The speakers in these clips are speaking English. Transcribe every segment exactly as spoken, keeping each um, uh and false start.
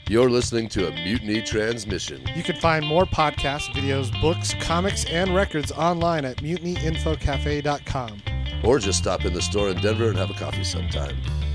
You're listening to a Mutiny Transmission. You can find more podcasts, videos, books, comics, and records online at mutiny info cafe dot com. Or just stop in the store in Denver and have a coffee sometime.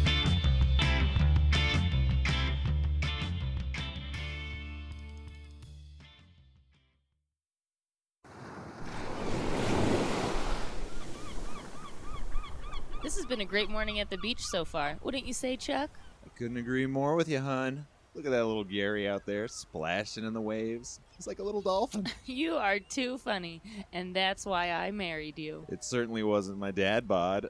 This has been a great morning at the beach so far. Wouldn't you say, Chuck? I couldn't agree more with you, hon. Look at that little Gary out there splashing in the waves. He's like a little dolphin. You are too funny, and that's why I married you. It certainly wasn't my dad bod.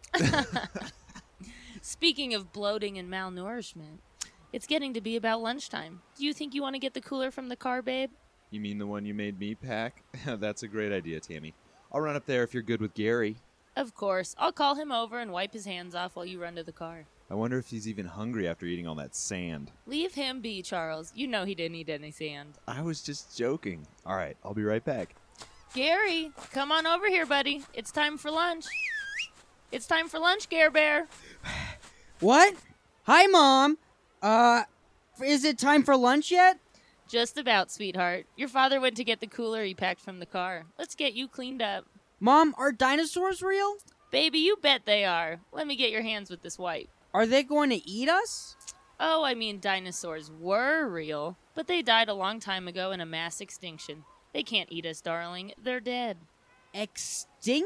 Speaking of bloating and malnourishment, it's getting to be about lunchtime. Do you think you want to get the cooler from the car, babe? You mean the one you made me pack? That's a great idea, Tammy. I'll run up there if you're good with Gary. Of course. I'll call him over and wipe his hands off while you run to the car. I wonder if he's even hungry after eating all that sand. Leave him be, Charles. You know he didn't eat any sand. I was just joking. All right, I'll be right back. Gary, come on over here, buddy. It's time for lunch. It's time for lunch, Gare Bear. What? Hi, Mom. Uh, is it time for lunch yet? Just about, sweetheart. Your father went to get the cooler he packed from the car. Let's get you cleaned up. Mom, are dinosaurs real? Baby, you bet they are. Let me get your hands with this wipe. Are they going to eat us? Oh, I mean, dinosaurs were real, but they died a long time ago in a mass extinction. They can't eat us, darling. They're dead. Extinction?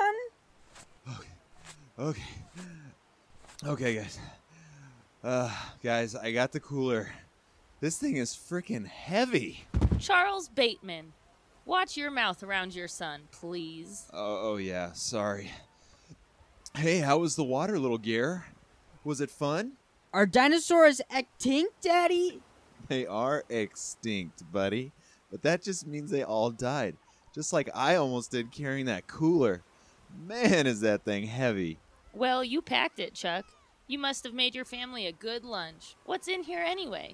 Okay. Okay. Okay, guys. Uh, guys, I got the cooler. This thing is freaking heavy. Charles Bateman, watch your mouth around your son, please. Oh, oh yeah, sorry. Hey, how was the water, little Gare? Was it fun? Are dinosaurs extinct, Daddy? They are extinct, buddy. But that just means they all died. Just like I almost did carrying that cooler. Man, is that thing heavy. Well, you packed it, Chuck. You must have made your family a good lunch. What's in here anyway?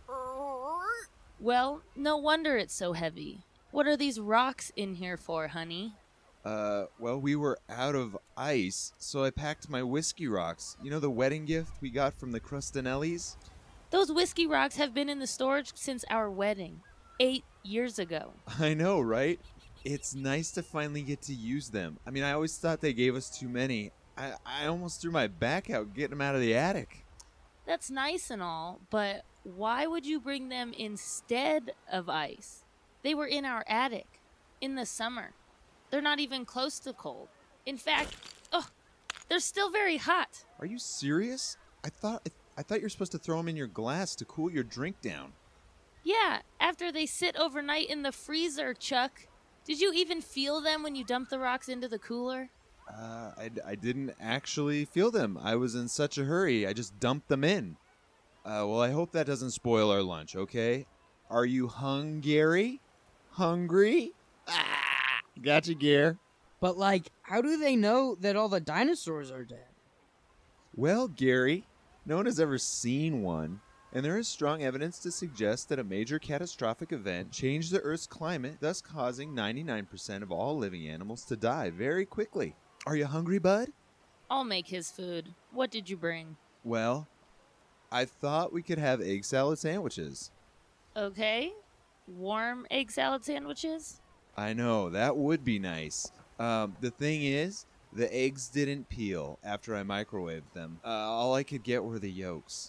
Well, no wonder it's so heavy. What are these rocks in here for, honey? Uh, well, we were out of ice, so I packed my whiskey rocks. You know the wedding gift we got from the Crustinellis? Those whiskey rocks have been in the storage since our wedding, eight years ago. I know, right? It's nice to finally get to use them. I mean, I always thought they gave us too many. I, I almost threw my back out getting them out of the attic. That's nice and all, but why would you bring them instead of ice? They were in our attic, in the summer. They're not even close to cold. In fact, oh, they're still very hot. Are you serious? I thought I thought you were supposed to throw them in your glass to cool your drink down. Yeah, after they sit overnight in the freezer, Chuck. Did you even feel them when you dumped the rocks into the cooler? Uh, I, I didn't actually feel them. I was in such a hurry. I just dumped them in. Uh, well, I hope that doesn't spoil our lunch, okay? Are you hungry? Hungry? Ah! Gotcha, Gare. But, like, how do they know that all the dinosaurs are dead? Well, Gary, no one has ever seen one, and there is strong evidence to suggest that a major catastrophic event changed the Earth's climate, thus causing ninety-nine percent of all living animals to die very quickly. Are you hungry, bud? I'll make his food. What did you bring? Well, I thought we could have egg salad sandwiches. Okay. Warm egg salad sandwiches? I know, that would be nice. Um, the thing is, the eggs didn't peel after I microwaved them. Uh, all I could get were the yolks.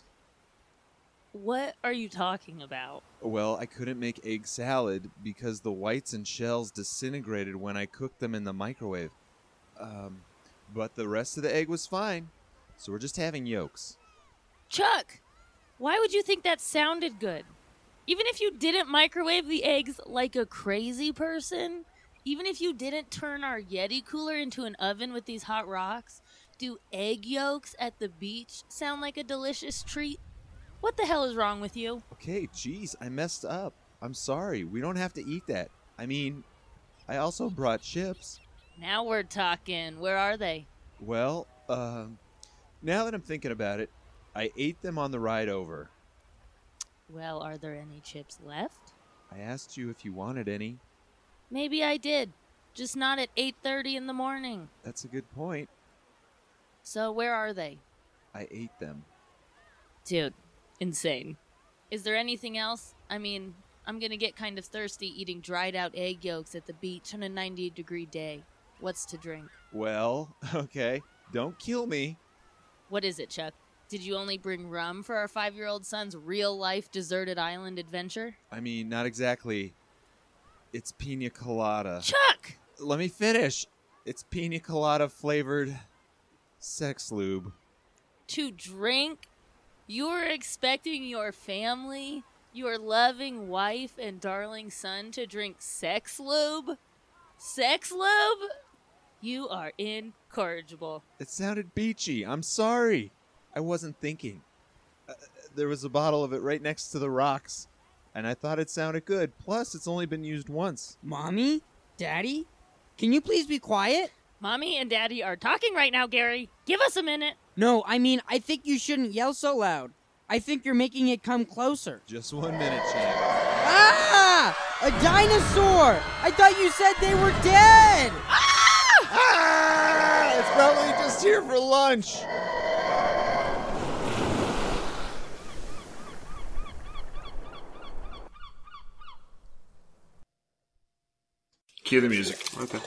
What are you talking about? Well, I couldn't make egg salad because the whites and shells disintegrated when I cooked them in the microwave. Um, but the rest of the egg was fine, so we're just having yolks. Chuck! Why would you think that sounded good? Even if you didn't microwave the eggs like a crazy person, even if you didn't turn our Yeti cooler into an oven with these hot rocks, do egg yolks at the beach sound like a delicious treat? What the hell is wrong with you? Okay, geez, I messed up. I'm sorry. We don't have to eat that. I mean, I also brought chips. Now we're talking. Where are they? Well, uh, now that I'm thinking about it, I ate them on the ride over. Well, are there any chips left? I asked you if you wanted any. Maybe I did. Just not at eight thirty in the morning. That's a good point. So where are they? I ate them. Dude, insane. Is there anything else? I mean, I'm going to get kind of thirsty eating dried out egg yolks at the beach on a ninety degree day. What's to drink? Well, okay. Don't kill me. What is it, Chuck? Did you only bring rum for our five-year-old son's real-life deserted island adventure? I mean, not exactly. It's pina colada. Chuck! Let me finish. It's pina colada flavored sex lube. To drink? You're expecting your family, your loving wife and darling son to drink sex lube? Sex lube? You are incorrigible. It sounded beachy. I'm sorry. I wasn't thinking. Uh, there was a bottle of it right next to the rocks, and I thought it sounded good. Plus, it's only been used once. Mommy? Daddy? Can you please be quiet? Mommy and Daddy are talking right now, Gary. Give us a minute. No, I mean, I think you shouldn't yell so loud. I think you're making it come closer. Just one minute, champ. Ah! A dinosaur! I thought you said they were dead! Ah! It's probably just here for lunch. Cue the music. Okay.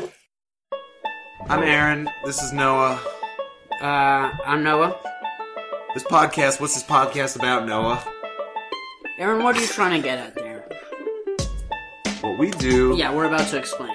I'm Aaron. This is Noah. Uh, I'm Noah. This podcast, what's this podcast about, Noah? Aaron, what are you trying to get at there? What we do... Yeah, we're about to explain.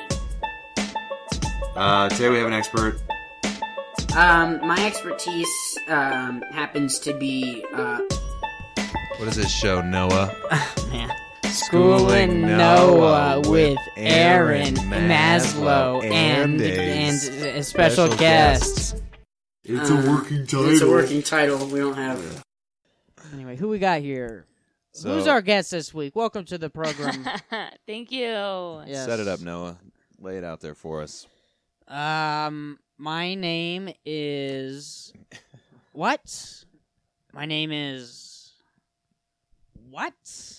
Uh, today we have an expert. Um, my expertise, um, happens to be, uh... What is this show, Noah? man. Schooling Noah with Aaron Maslow and, and, and special guests. It's a working title. It's a working title. We don't have... Anyway, who we got here? So, Who's our guest this week? Welcome to the program. Thank you. Yes. Set it up, Noah. Lay it out there for us. Um, my name is... What? My name is... What?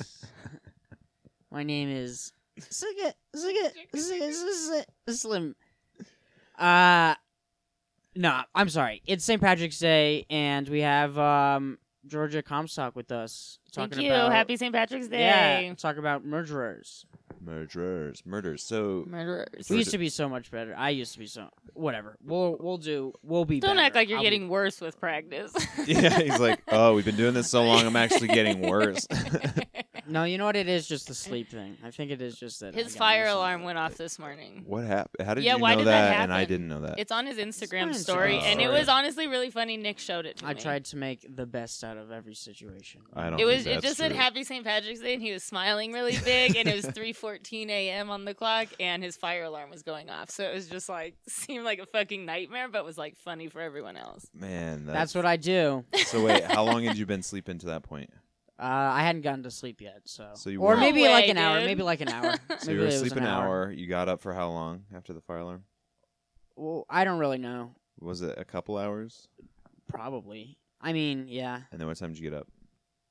My name is... Zigga, Zigga, Zigga, Zigga, Slim. Uh... No, I'm sorry. It's Saint Patrick's Day, and we have um, Georgia Comstock with us. Thank Talking you. about, Happy Saint Patrick's Day. Yeah, talk about murderers. Murderers. Murders. So... Murderers. We used to be so much better. I used to be so... Whatever. We'll we'll do... We'll be Don't better. act like you're I'll getting be... worse with practice. Yeah, he's like, oh, we've been doing this so long, I'm actually getting worse. No, you know what? It is just the sleep thing. I think it is just that. His I got fire used to alarm it. went off this morning. What happened? How did Yeah, you why know did that, that and I happen? didn't know that? It's on his Instagram fine, story, it's and it fine. was honestly really funny. Nick showed it to I me. tried to make the best out of every situation. I don't It was. think It that's just said true. Happy Saint Patrick's Day, and he was smiling really big, and it was three fourteen a.m. on the clock, and his fire alarm was going off. So it was just like seemed like a fucking nightmare, but was like funny for everyone else. Man, that's... That's what I do. So wait, how long had you been sleeping to that point? Uh, I hadn't gotten to sleep yet, so. So you or weren't- maybe No like way, an hour. dude. Maybe like an hour. So maybe you were it was asleep an an hour. You got up for how long after the fire alarm? Well, I don't really know. Was it a couple hours? Probably. I mean, yeah, And then what time did you get up?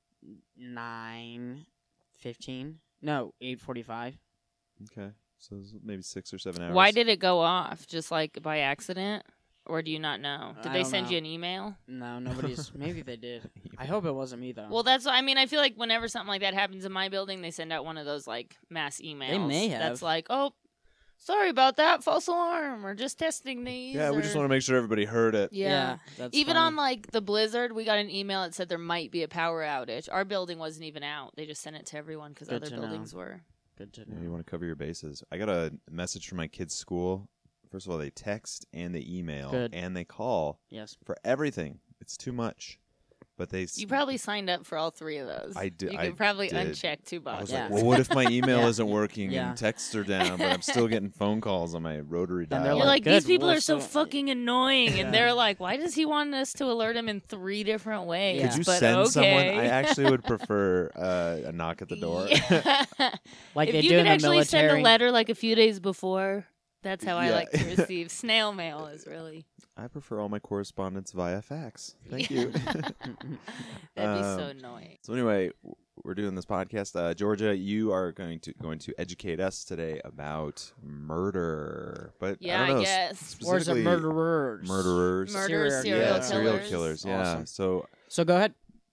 nine fifteen. No, eight forty-five. Okay, so it was maybe six or seven hours. Why did it go off? Just like by accident, or do you not know? Did I they don't send know. you an email? No, nobody's. Maybe they did. I hope it wasn't me though. Well, that's. I mean, I feel like whenever something like that happens in my building, they send out one of those like mass emails. may have. That's like, oh, sorry about that, false alarm. We're just testing these. Yeah, we just or- want to make sure everybody heard it. Yeah. that's Even funny. on like the blizzard, we got an email that said there might be a power outage. Our building wasn't even out. They just sent it to everyone because Good other to know. buildings were. Good to Yeah, know. you want to cover your bases. I got a message from my kids' school. First of all, they text and they email Good. and they call Yes. for everything. It's too much. But they. s- You probably signed up for all three of those. I did- You I could probably did. uncheck two I was boxes. Yeah. like, well, what if my email Yeah. isn't working Yeah. and texts are down, but I'm still getting phone calls on my rotary And they're dial? You're like, like, these good, people we'll are so still- fucking annoying. Yeah. And they're like, why does he want us to alert him in three different ways? Yeah. Could you But send okay. someone? I actually would prefer uh, a knock at the door. Yeah. Like if they you do could in the actually send military. a letter like a few days before, that's how I Yeah. like to receive. Snail mail is really. I prefer all my correspondence via fax. Thank you. That'd be so Um, annoying. So anyway, w- we're doing this podcast. Uh, Georgia, you are going to going to educate us today about murder. But Yeah, I don't know, I s- guess. Or is it specifically murderers? Murderers. Murder, Serial serial yeah, killers. serial killers. Yeah. Awesome. So So go ahead.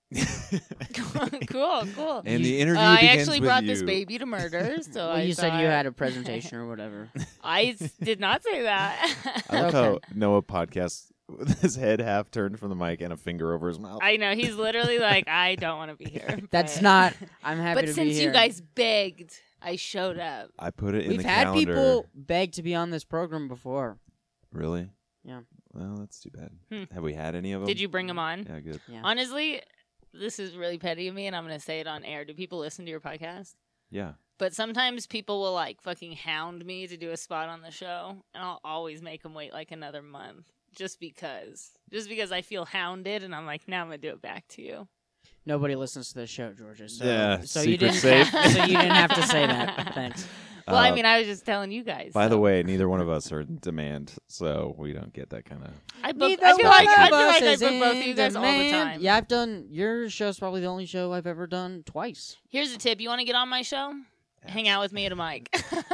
cool, cool. And the interview Uh, I begins actually with brought you. this baby to murder, so Well, I you said thought- you had a presentation or whatever. I s- did not say that. I like Okay. how Noah podcasts with his head half turned from the mic and a finger over his mouth. I know he's literally like, I don't want to be here. That's but- not. I'm happy But to since be here. you guys begged, I showed up. I put it in We've the had calendar. people beg to be on this program before. Really? Yeah. Well, that's too bad. Hmm. Have we had any of them? Did you bring him on? Yeah, good. Yeah. Honestly, this is really petty of me, and I'm going to say it on air. Do people listen to your podcast? Yeah. But sometimes people will like fucking hound me to do a spot on the show, and I'll always make them wait like another month just because. Just because I feel hounded, and I'm like, now I'm going to do it back to you. Nobody listens to this show, Georgia. So, Yeah, So you secret didn't. safe. Have, so you didn't have to say that. Thanks. Well, I Uh, mean, I was just telling you guys. By so. the way, neither one of us are in demand, so we don't get that kind of. I, book, Neither I feel one like I of feel us like I is book both of in you guys all the demand. time. Yeah, I've done your show's probably the only show I've ever done twice. Here's a tip: you want to get on my show? Hang out with me at a mic.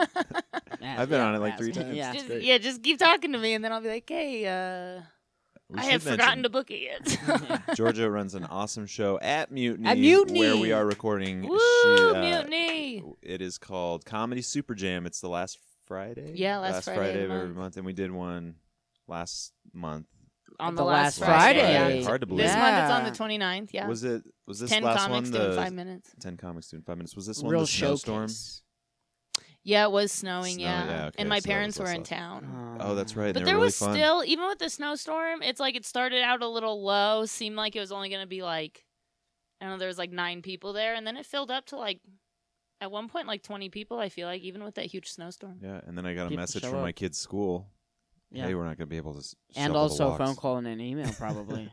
I've been on it like three times. Yeah. just, great. yeah, just keep talking to me, and then I'll be like, "Hey, uh, We I should have forgotten mention to book it yet." Georgia runs an awesome show at Mutiny, At Mutiny! where we are recording. Woo, She, uh, mutiny! It is called Comedy Super Jam. It's the last Friday. Yeah, last Friday of the of every month. month, and we did one last month. On The the, last last Friday. Friday. Yeah. Hard to believe. This month it's on Yeah. the twenty-ninth. Yeah. Was it? Was this Ten last comics one doing the five minutes. ten comics doing five minutes? Was this one Real the snowstorm? showcase. Yeah, it was snowing. Snow- yeah, yeah, okay, and my so that parents was were in less. town. Oh, that's right. But they there were really was fun. still, even with the snowstorm, it's like it started out a little low. Seemed like it was only going to be like, I don't know, there was like nine people there, and then it filled up to like, at one point, like twenty people. I feel like even with that huge snowstorm. Yeah, and then I got a People message show from up. my kid's school. Yeah. Hey, we're not going to be able to. s- And shovel the also a walks. phone call and an email, probably.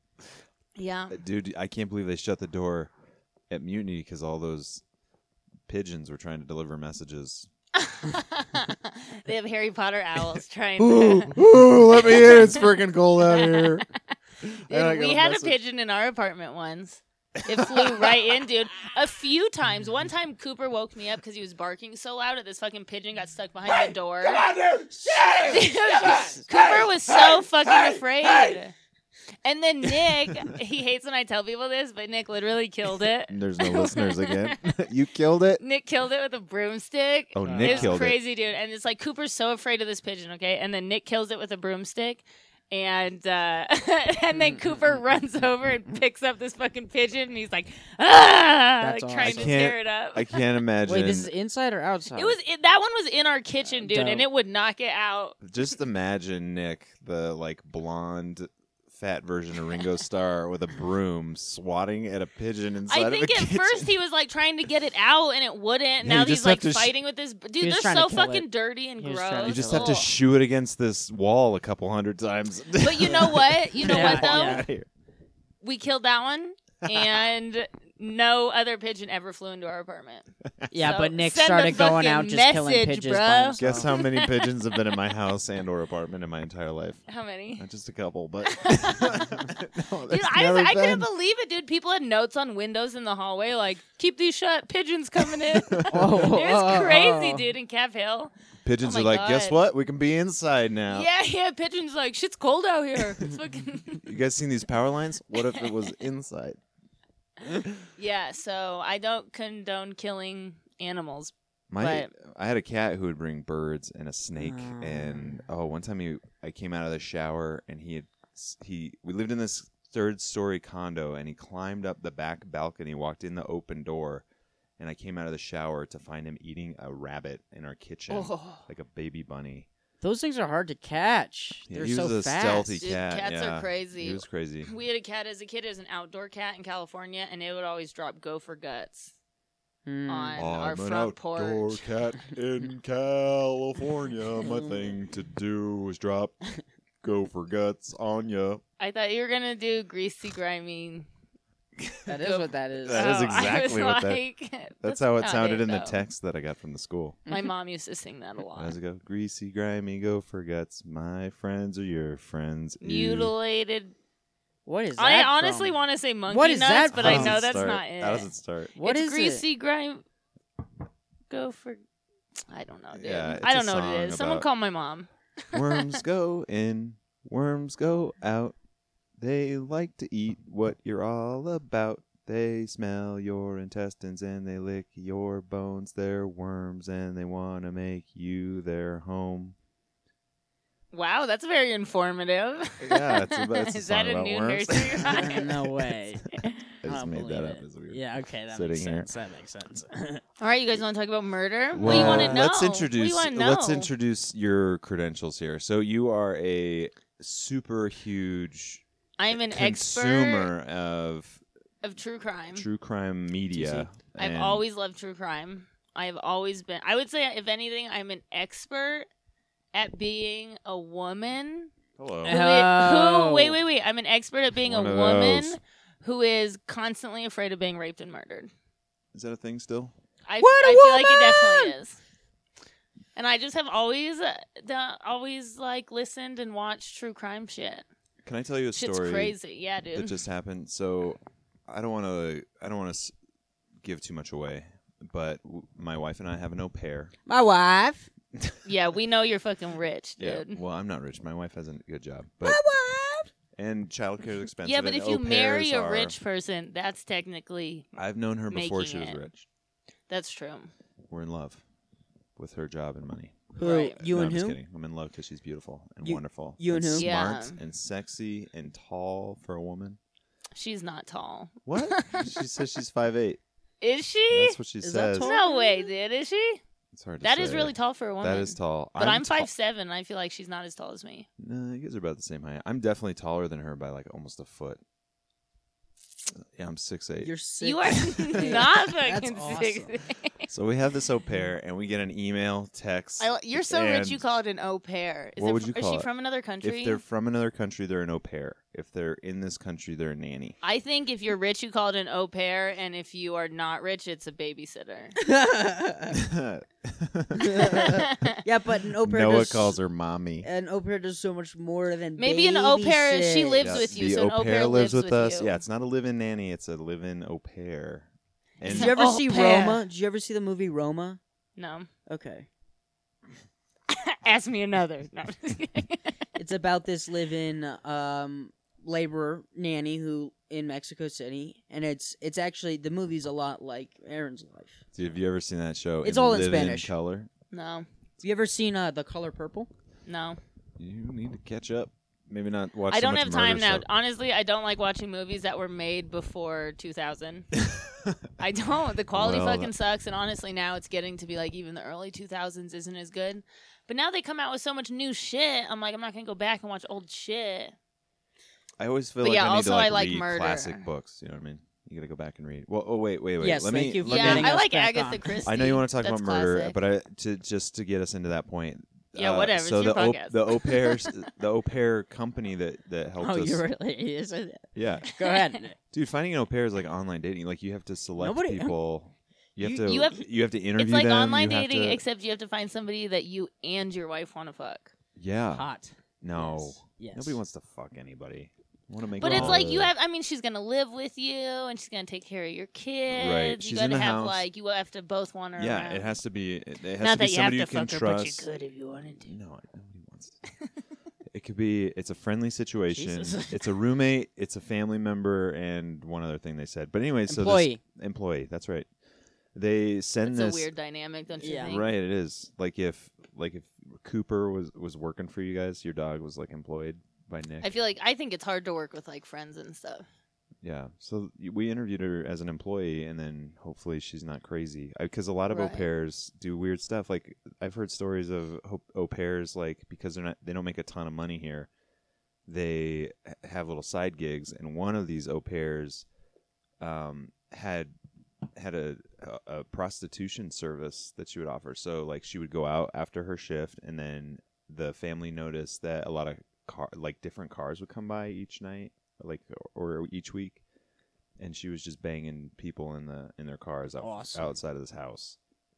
Yeah. Uh, Dude, I can't believe they shut the door at Mutiny because all those pigeons were trying to deliver messages. They have Harry Potter owls trying ooh, to. ooh, let me in. It's freaking cold out here. And I Dude, got we a had a message. pigeon in our apartment once. It flew right in, dude. A few times. One time, Cooper woke me up because he was barking so loud that this fucking pigeon got stuck behind the door. Come on, dude! Dude, Cooper was so fucking afraid. And then Nick, he hates when I tell people this, but Nick literally killed it. There's no listeners again. You killed it? Nick killed it with a broomstick. Oh, Uh, Nick It was killed crazy, dude. And it's like Cooper's so afraid of this pigeon, okay? And then Nick kills it with a broomstick. And uh, and then Cooper runs over and picks up this fucking pigeon, and he's like, ah, That's like trying to awesome. tear it up. I can't imagine. Wait, this is inside or outside? It was it, that one was in our kitchen, dude, and Dope. it would knock it out. Just imagine Nick, the like blonde, fat version of Ringo Starr, with a broom swatting at a pigeon inside I of a think at kitchen. first he was like trying to get it out, and it wouldn't. Yeah, now you he's just have like to sh- fighting with this. Dude, He was they're trying to so kill fucking it. dirty and He was gross. trying to You just kill have to it. Ugh. shoot it against this wall a couple hundred times. But you know what? You know Yeah, what though? yeah. Here. We killed that one, and no other pigeon ever flew into our apartment. Yeah, So but Nick send the started going out fucking just killing message, pigeons by bro. himself. Guess how many pigeons have been in my house and or apartment in my entire life? How many? Not just a couple, but no, Dude, that's I, never I couldn't been. believe it, dude. People had notes on windows in the hallway like, keep these shut, pigeons coming in. Oh, It oh, was crazy, oh. dude, in Cap Hill. Pigeons Oh are my like, guess God. what? We can be inside now. Yeah, yeah, pigeons like, shit's cold out here. It's fucking... You guys seen these power lines? What if it was inside? Yeah, so I don't condone killing animals. My, But- I had a cat who would bring birds and a snake, Ah. and oh, one time he, I came out of the shower and he had, he, we lived in this third story condo, and he climbed up the back balcony, walked in the open door, and I came out of the shower to find him eating a rabbit in our kitchen, Oh. like a baby bunny. Those things are hard to catch. Yeah, They're he so was a fast. stealthy Dude, cat. cats are yeah. crazy. He was crazy. We had a cat as a kid. It was an outdoor cat in California, and it would always drop gopher guts Hmm. on our front porch. cat in California. My thing to do was drop gopher guts on you. I thought you were gonna do greasy, grimy. That is what that is. That is Oh, I was exactly what that- like, That's how it not sounded in the though. text that I got from the school. My mom used to sing that a How lot. does it go? Greasy, grimy, gopher guts. My friends are your friends. Ew. Mutilated. What is that I honestly from? want to say monkey What is nuts, that but from? I How does know it that's start? not it. How does it start? What it's is greasy, it? grime. Gopher. I don't know, dude. Yeah, it's I a don't know what song it is. Someone about- call my mom. Worms go in, worms go out. They like to eat what you're all about. They smell your intestines and they lick your bones. They're worms and they want to make you their home. Wow, that's very informative. Yeah, it's, a, it's a Is song that a about new worms. nursery rhyme? No way. I just don't made that believe up it. as weird. Yeah, okay, that Sitting makes here. sense. That makes sense. All right, you guys want to talk about murder? what do you Well, want to know? let's What do introduce. you want to know? Let's introduce your credentials here. So you are a super huge I'm an consumer expert of of true crime. true crime media. I've and- always loved true crime. I've always been. I would say, if anything, I'm an expert at being a woman. Hello. Who, Oh. who wait, wait, wait. I'm an expert at being One a of woman those. who is constantly afraid of being raped and murdered. Is that a thing still? I, What a I feel like it woman! definitely is. And I just have always, uh, the, always like listened and watched true crime shit. Can I tell you a Shit's story crazy, yeah, that dude. just happened? So I don't want to. I don't want to give too much away, but w- my wife and I have an au pair. My wife. Yeah, we know you're fucking rich, Yeah. dude. Well, I'm not rich. My wife has a good job, but wife. and childcare is expensive. Yeah, but and if you au marry pairs a are- rich person, that's technically I've known her before she was making it. rich. that's true. We're in love with her job and money. Who? Right. You no, and I'm just who? kidding. I'm in love because she's beautiful and You- wonderful. you and who? Smart Yeah. and sexy and tall for a woman. She's not tall. What? She says she's five eight. Is she? That's what she Is that says. tall? No way, dude. Is she? It's hard to That say. is really tall for a woman. That is tall. But I'm, tall- five seven. I feel like she's not as tall as me. No, you guys are about the same height. I'm definitely taller than her by like almost a foot. Yeah, I'm six eight. You're six. You are eight. not That's fucking awesome. six. So we have this au pair, and we get an email, text. I, you're so rich, and you call it an au pair. Is What it would fr- you Is call she it? from another country? If they're from another country, they're an au pair. If they're in this country, they're a nanny. I think if you're rich, you call it an au pair, and if you are not rich, it's a babysitter. Yeah, but an au pair Noah does, calls her mommy. an au pair does so much more than Maybe an au pair, she babysit. lives Yeah, with you, the so an au au pair pair lives lives with with us. you. Yeah, it's not a live-in nanny; it's a live-in au pair. And Did you ever Au see pair. Roma? Did you ever see the movie Roma? No. Okay. Ask me another. No. It's about this live-in um, laborer nanny who in Mexico City, and it's it's actually the movie's a lot like Aaron's life. Dude, have you ever seen that show? It's all in Live-In Spanish. Color. no. Have you ever seen uh, The Color Purple? No. You need to catch up. Maybe not watch. I so don't much have time murder now. stuff. Honestly, I don't like watching movies that were made before two thousand. I don't. The quality Well, fucking that- sucks, and honestly, now it's getting to be like even the early two thousands isn't as good. But now they come out with so much new shit. I'm like, I'm not gonna go back and watch old shit. I always feel But like yeah, I need also to like, I like read murder. classic books. You know what I mean? You gotta go back and read. Well, oh wait, wait, wait. Yes, let thank me. you for let Yeah, getting I us like back Agatha on. Christie. I know you want to talk That's about murder, classic. but I to just to get us into that point. Yeah, uh, whatever, So it's your the au, podcast. the au pairs, the au pair company that that helped Oh, us. you really? Is it? Yeah, Go ahead. dude, finding an au pair is like online dating. Like you have to select Nobody- people. You have You- to. you have- you have to interview It's like them. online you have dating, to- except you have to find somebody that you and your wife want to fuck. yeah. Hot. No. Yes. Yes. Nobody wants to fuck anybody. Want to make. But it it's all like the- you have. I mean, she's gonna live with you, and she's gonna take care of your kids. Right. You She's gotta in the have house. like you have to both want her. Yeah, around. it has to be. It, it has Not to be that you have somebody to you can fuck her, trust. but you could if you wanted to. No, nobody wants to. It could be. It's a friendly situation. Jesus. It's a roommate. It's a family member, and one other thing they said. But anyway, so Employee. this employee. That's right. They send It's this. a weird dynamic, don't you Yeah. think? Right, it is. Like if, like if Cooper was was working for you guys, your dog was like employed by Nick. I feel like I think it's hard to work with like friends and stuff. Yeah. So y- we interviewed her as an employee, and then hopefully she's not crazy. Because a lot of au Right. pairs do weird stuff. Like I've heard stories of ho- au pairs, like because they're not, they don't make a ton of money here. They h- have little side gigs, and one of these au pairs um, had had a, a a prostitution service that she would offer. So like she would go out after her shift, and then the family noticed that a lot of car like different cars would come by each night, like or, or each week, and she was just banging people in the in their cars out, Awesome. outside of this house.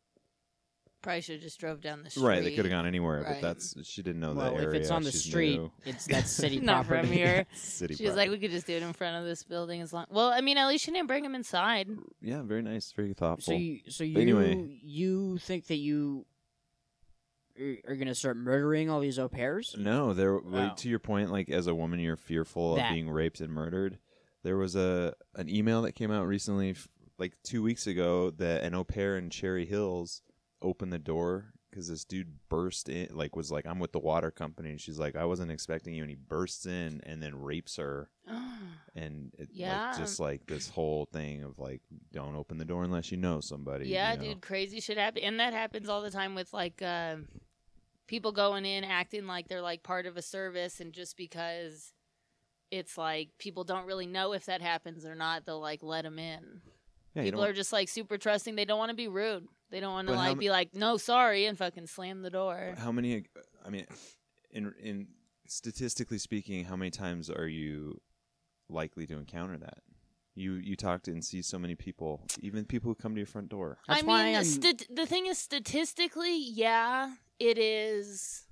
Probably should have just drove down the street. Right, they could have gone anywhere, Right. but that's she didn't know Well, that if area. it's on the She's street, new. it's that's city Not property. from here. City She was like, we could just do it in front of this building as long. Well, I mean, at least she didn't bring him inside. yeah, very nice, very thoughtful. So you, so you, But anyway. you think that you are going to start murdering all these au pairs? No, there. Wow. To your point, like as a woman, you're fearful That. of being raped and murdered. There was a an email that came out recently, f- like two weeks ago, that an au pair in Cherry Hills opened the door because this dude burst in, like was like, "I'm with the water company," and she's like, "I wasn't expecting you," and he bursts in and then rapes her, and it, Yeah. like, just like this whole thing of like, don't open the door unless you know somebody. Yeah, you know? dude, crazy shit happen, and that happens all the time with like uh, people going in acting like they're like part of a service, and just because it's like people don't really know if that happens or not, they'll like let them in. Yeah, you People don't- are just like super trusting. They don't want to be rude. They don't want to But how like m- be like, no, sorry, and fucking slam the door. How many? I mean, in in statistically speaking, how many times are you likely to encounter that? You you talk to and see so many people, even people who come to your front door. That's I why mean, I'm- st- the thing is, statistically, yeah, it is.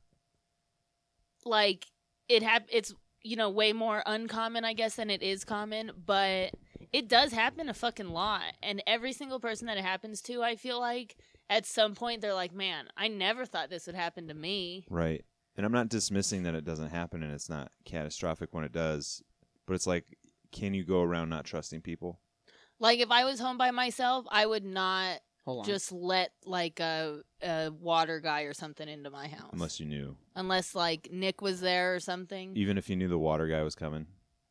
Like it hap- It's you know way more uncommon, I guess, than it is common, but it does happen a fucking lot. And every single person that it happens to, I feel like at some point they're like, "Man, I never thought this would happen to me." Right. And I'm not dismissing that it doesn't happen and it's not catastrophic when it does, but it's like, can you go around not trusting people? Like if I was home by myself, I would not Hold on. just let like a a water guy or something into my house. Unless you knew. Unless like Nick was there or something. Even if you knew the water guy was coming.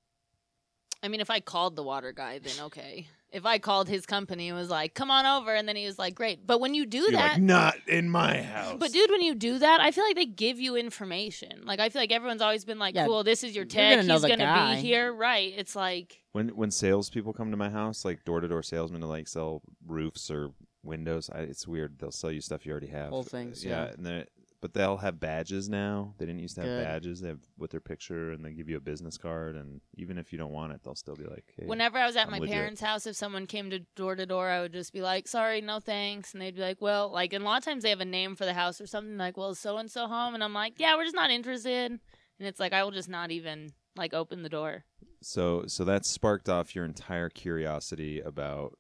I mean, if I called the water guy, then okay. If I called his company and was like, "Come on over," and then he was like, "Great," but when you do You're that, like, not in my house. but dude, when you do that, I feel like they give you information. Like I feel like everyone's always been like, Yeah, "Cool, this is your you're tech. gonna know He's the gonna guy." be here." Right? It's like, When when salespeople come to my house, like door to door salesmen to like sell roofs or windows, I, it's weird. They'll sell you stuff you already have. Whole things, yeah. yeah. And they're- but they'll have badges now. They didn't used to have Good. badges. They have with their picture, and they give you a business card. And even if you don't want it, they'll still be like, hey, whenever I was at I'm my legit. parents' house, if someone came to door to door, I would just be like, "Sorry, no thanks," and they'd be like, "Well," like, and a lot of times they have a name for the house or something, like, "Well, so and so home," and I'm like, "Yeah, we're just not interested," and it's like I will just not even like open the door. So so that sparked off your entire curiosity about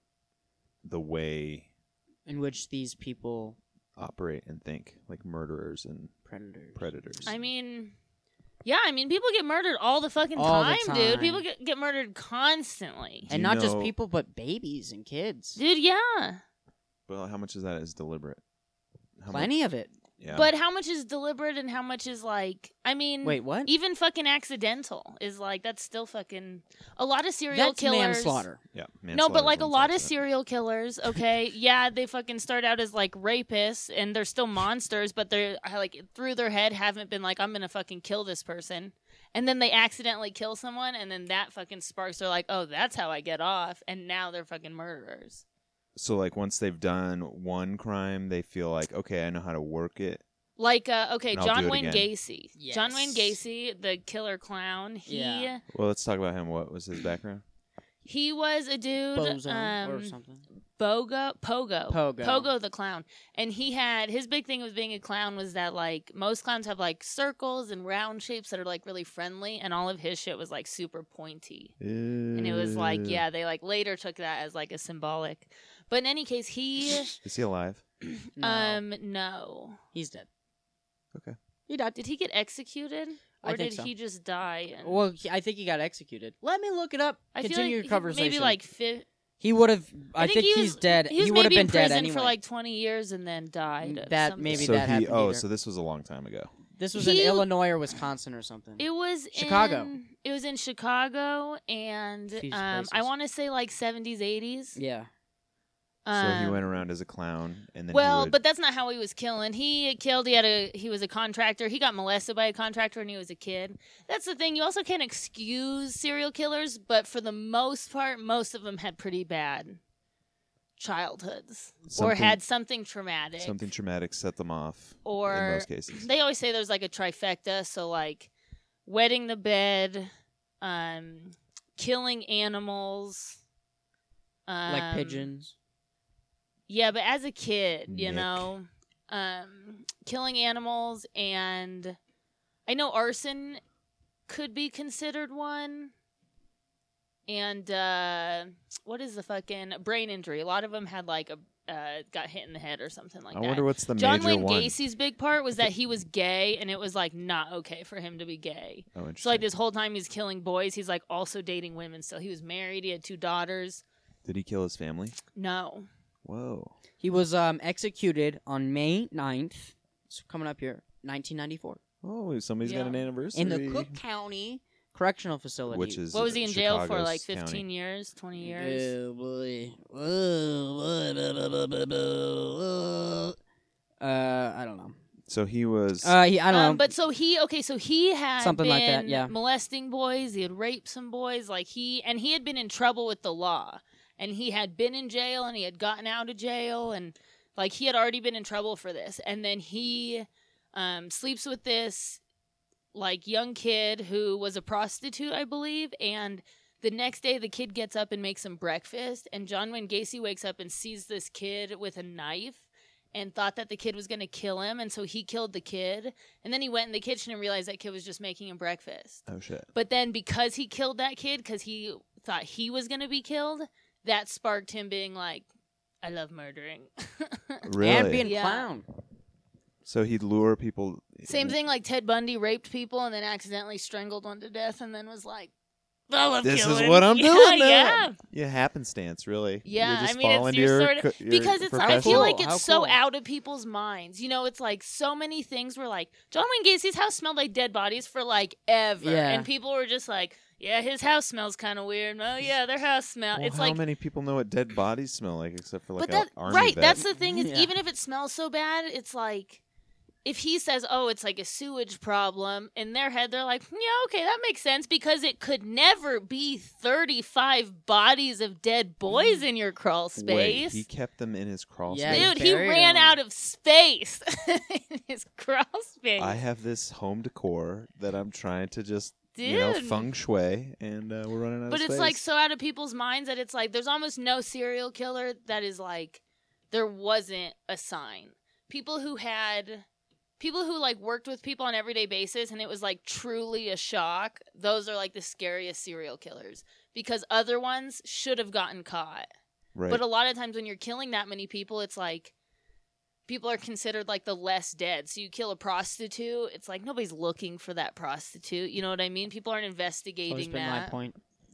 the way in which these people operate and think, like murderers and predators. predators. I mean, yeah, I mean, people get murdered all the fucking All the time, dude. time. People get, get murdered constantly. Do And you not just know- people, but babies and kids. Dude, yeah. Well, how much of that is deliberate? How Plenty of it. Much, yeah. But how much is deliberate and how much is like, I mean, Wait, what? even fucking accidental is like, that's still fucking, a lot of serial That's killers. manslaughter. yeah. No, but like a manslaughter's lot of one side. serial killers, okay, yeah, they fucking start out as like rapists and they're still monsters, but they're like through their head haven't been like, I'm gonna fucking kill this person. And then they accidentally kill someone and then that fucking sparks, they're like, oh, that's how I get off. And now they're fucking murderers. So like once they've done one crime, they feel like, okay, I know how to work it. Like, uh, okay, And I'll do John it Wayne again. Gacy. John Wayne Yes. Gacy, the killer clown, he Yeah. Well, let's talk about him. What was his background? he was a dude, Bozo or um, something. Bogo, Pogo, Pogo. Pogo the clown, and he had his big thing with being a clown was that like most clowns have like circles and round shapes that are like really friendly, and all of his shit was like super pointy, and it was like yeah, they like later took that as like a symbolic, but in any case, he Is he alive? No, um no, he's dead. Okay. He died. did he get executed I or think did so. he just die? And Well, he- I think he got executed. Let me look it up. I Continue feel like your he- conversation. maybe like fi- he would have. I, I, think, he he's was, dead. He, was would have maybe been in dead prison anyway. for like twenty years and then died. of That something. maybe so that he. happened Oh, either. so this was a long time ago. This was He- in Illinois or Wisconsin or something. It was Chicago. In, it was in Chicago, and These um, I places. want to say like seventies, eighties. yeah. Um, so he went around as a clown, and then he well, would, but that's not how he was killing. He killed. He had a. He was a contractor. He got molested by a contractor when he was a kid. That's the thing. You also can't excuse serial killers, but for the most part, most of them had pretty bad childhoods or Something- had something traumatic. something traumatic set them off. or in most cases. they always say there's like a trifecta, so like wetting the bed, um killing animals, um, Like pigeons. yeah, but as a kid, you Nick. know, um killing animals, and I know arson could be considered one. and uh, what is the fucking brain injury? A lot of them had like a uh, got hit in the head or something like I that. wonder what's the John major Wayne one. Gacy's big part was that he was gay, and it was like not okay for him to be gay. Oh, interesting. So like this whole time he's killing boys, he's like also dating women. So he was married. He had two daughters. Did he kill his family? No. Whoa. He was um, executed on May ninth. It's coming up here, nineteen ninety-four, Oh, somebody's got Yeah. an anniversary. in the Cook County Correctional Facility. Which is What was he in jail for? Chicago's Like fifteen county. years, twenty years. Oh boy. Uh, I don't know. So he was. Uh, he, I don't Um, know. but so he okay, so he had Something been like that, yeah. molesting boys. He had raped some boys. Like he and he had been in trouble with the law, and he had been in jail, and he had gotten out of jail, and like he had already been in trouble for this. And then he um, sleeps with this like young kid who was a prostitute, I believe, and. The next day, the kid gets up and makes him breakfast, and John Wayne Gacy wakes up and sees this kid with a knife and thought that the kid was going to kill him, and so he killed the kid. And then he went in the kitchen and realized that kid was just making him breakfast. oh, shit. But then because he killed that kid, because he thought he was going to be killed, that sparked him being like, I love murdering. Really? And being Yeah. clown. So he'd lure people. Same thing like Ted Bundy raped people and then accidentally strangled one to death and then was like, I love This is killing. what I'm yeah, doing now. Yeah. Yeah, happenstance, really. Yeah, you just I mean, fall it's into you're your, sort of co- your because it's. I profession. feel like Cool. it's How so cool. out of people's minds. You know, it's like so many things were like John Wayne Gacy's house smelled like dead bodies for like ever, Yeah. and people were just like, "Yeah, his house smells kind of weird." Oh yeah, their house smells. Well, it's how like, many people know what dead bodies smell like, except for like but that a army right. vet? That's the thing is, Yeah. even if it smells so bad, it's like. If he says, oh, it's like a sewage problem, in their head, they're like, yeah, okay, that makes sense because it could never be thirty-five bodies of dead boys in your crawl space. Wait, he kept them in his crawl Yeah, space. Dude, he buried ran him. out of space in his crawl space. I have this home decor that I'm trying to just, you know, Dude. feng shui, and uh, we're running out But of it's space. like so out of people's minds that it's like there's almost no serial killer that is like there wasn't a sign. People who had people who like worked with people on an everyday basis and it was like truly a shock, those are like the scariest serial killers because other ones should have gotten caught. right. But a lot of times when you're killing that many people, it's like people are considered like the less dead. So you kill a prostitute, it's like nobody's looking for that prostitute. You know what I mean? People aren't Always investigating been that. my point.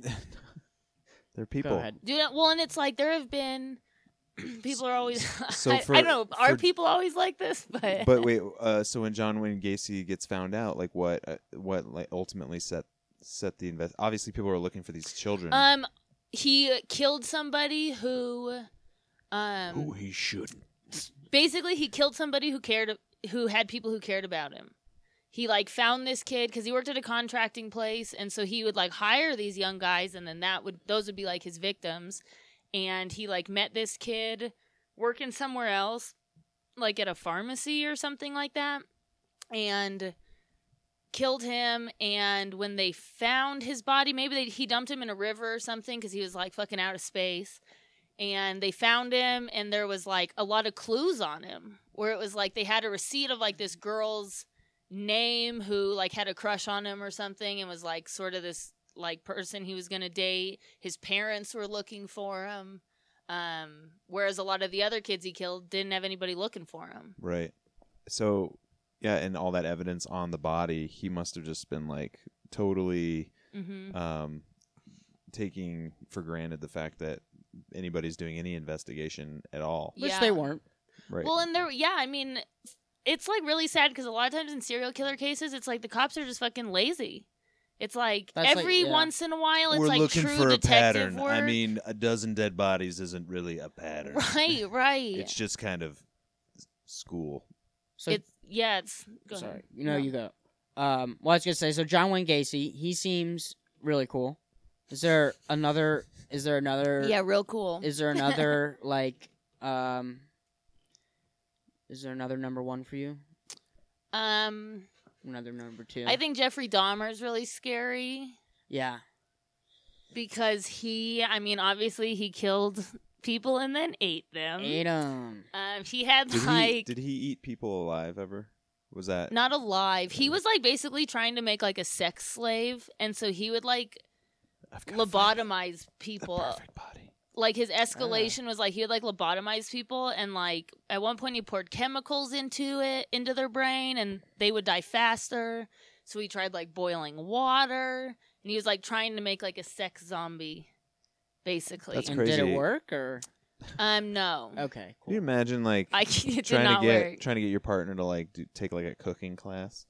They're people. Go ahead. Dude, well, and it's like there have been people are always. So I, for- I don't know. Are for- people always like this? But But wait, uh, so when John Wayne Gacy gets found out, like what, uh, what like ultimately set set the invest? Obviously, people are looking for these children. um, he killed somebody who, um, he shouldn't. basically he killed somebody who cared, who had people who cared about him. He like found this kid because he worked at a contracting place, and so he would like hire these young guys, and then that would those would be like his victims. And he like met this kid working somewhere else, like at a pharmacy or something like that, and killed him. And when they found his body, maybe they, he dumped him in a river or something because he was like fucking out of space. And they found him, and there was like a lot of clues on him where it was like they had a receipt of like this girl's name who like had a crush on him or something and was like sort of this like person he was gonna date. His parents were looking for him, um, whereas a lot of the other kids he killed didn't have anybody looking for him. Right. So, yeah, and all that evidence on the body, he must have just been like totally Mm-hmm. um, taking for granted the fact that anybody's doing any investigation at all. Which Yeah. they weren't. Right. Well, and there, yeah, I mean, it's like really sad because a lot of times in serial killer cases, it's like the cops are just fucking lazy. It's like That's like- every yeah. once in a while, it's We're like looking true for a detective pattern. work. I mean, a dozen dead bodies isn't really a pattern. right, right. It's just kind of school. So it's yeah, it's go sorry. ahead. You know No. you go. Um, well, I was gonna say. So John Wayne Gacy, he seems really cool. Is there another? Is there another? Yeah, real cool. Is there another like? Um. Is there another number one for you? um, Another number two? I think Jeffrey Dahmer is really scary Yeah. because he, I mean, obviously he killed people and then ate them. Ate 'em. Um, he had Did he like did he eat people alive ever? Was that not alive. He was like basically trying to make like a sex slave, and so he would like I've gotta find lobotomize the people. perfect body. Like his escalation was like he would like lobotomize people, and like at one point he poured chemicals into it into their brain, and they would die faster. So he tried like boiling water, and he was like trying to make like a sex zombie, basically. That's And crazy. did it work or? Um, no, Okay, Can you cool. imagine like I it did trying not to get work. trying to get your partner to like do, take like a cooking class?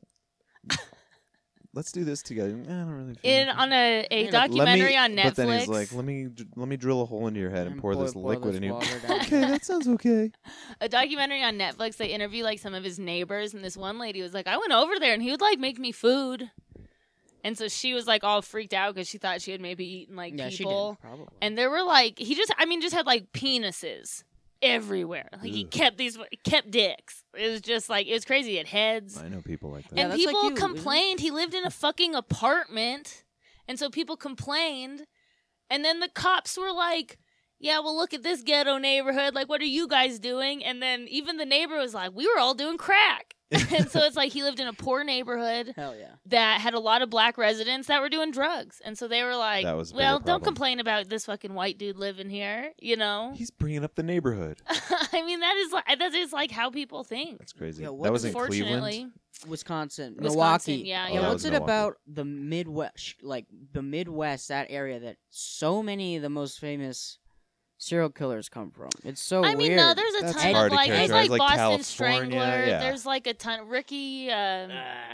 Let's do this together. I don't really feel In like it. on a, a Let me- documentary on Netflix. But then he's like, "Let me dr- let me drill a hole into your head and, And pour boil- this boil liquid this in you." water down. Okay, that sounds okay. a documentary on Netflix. They interview like some of his neighbors, and this one lady was like, "I went over there, and he would like make me food." And so she was like all freaked out because she thought she had maybe eaten like Yeah, she people. did, probably. And there were like he just I mean just had like penises everywhere. Like he Ugh. kept these he kept dicks. It was just like it was crazy. He had heads. I know people like that. Yeah, and that's like people you, isn't it? complained. He lived in a fucking apartment. And so people complained. And then the cops were like, "Yeah, well look at this ghetto neighborhood. Like what are you guys doing?" And then even the neighbor was like, "We were all doing crack." And so it's like he lived in a poor neighborhood Hell yeah. that had a lot of black residents that were doing drugs. And so they were like, That was a bigger well, don't problem. complain about this fucking white dude living here, you know? He's bringing up the neighborhood. I mean, that is like that is like how people think. That's crazy. Yeah, what that was is in Unfortunately, Cleveland. Wisconsin, Wisconsin, Milwaukee. yeah, Oh, yeah. that What's was it Milwaukee. about the Midwest? Like the Midwest, that area that so many of the most famous serial killers come from. It's so I mean, weird. no, there's a That's ton hard of to like there's characterize, like, like Boston California, Strangler. yeah. There's like a ton. Ricky, um,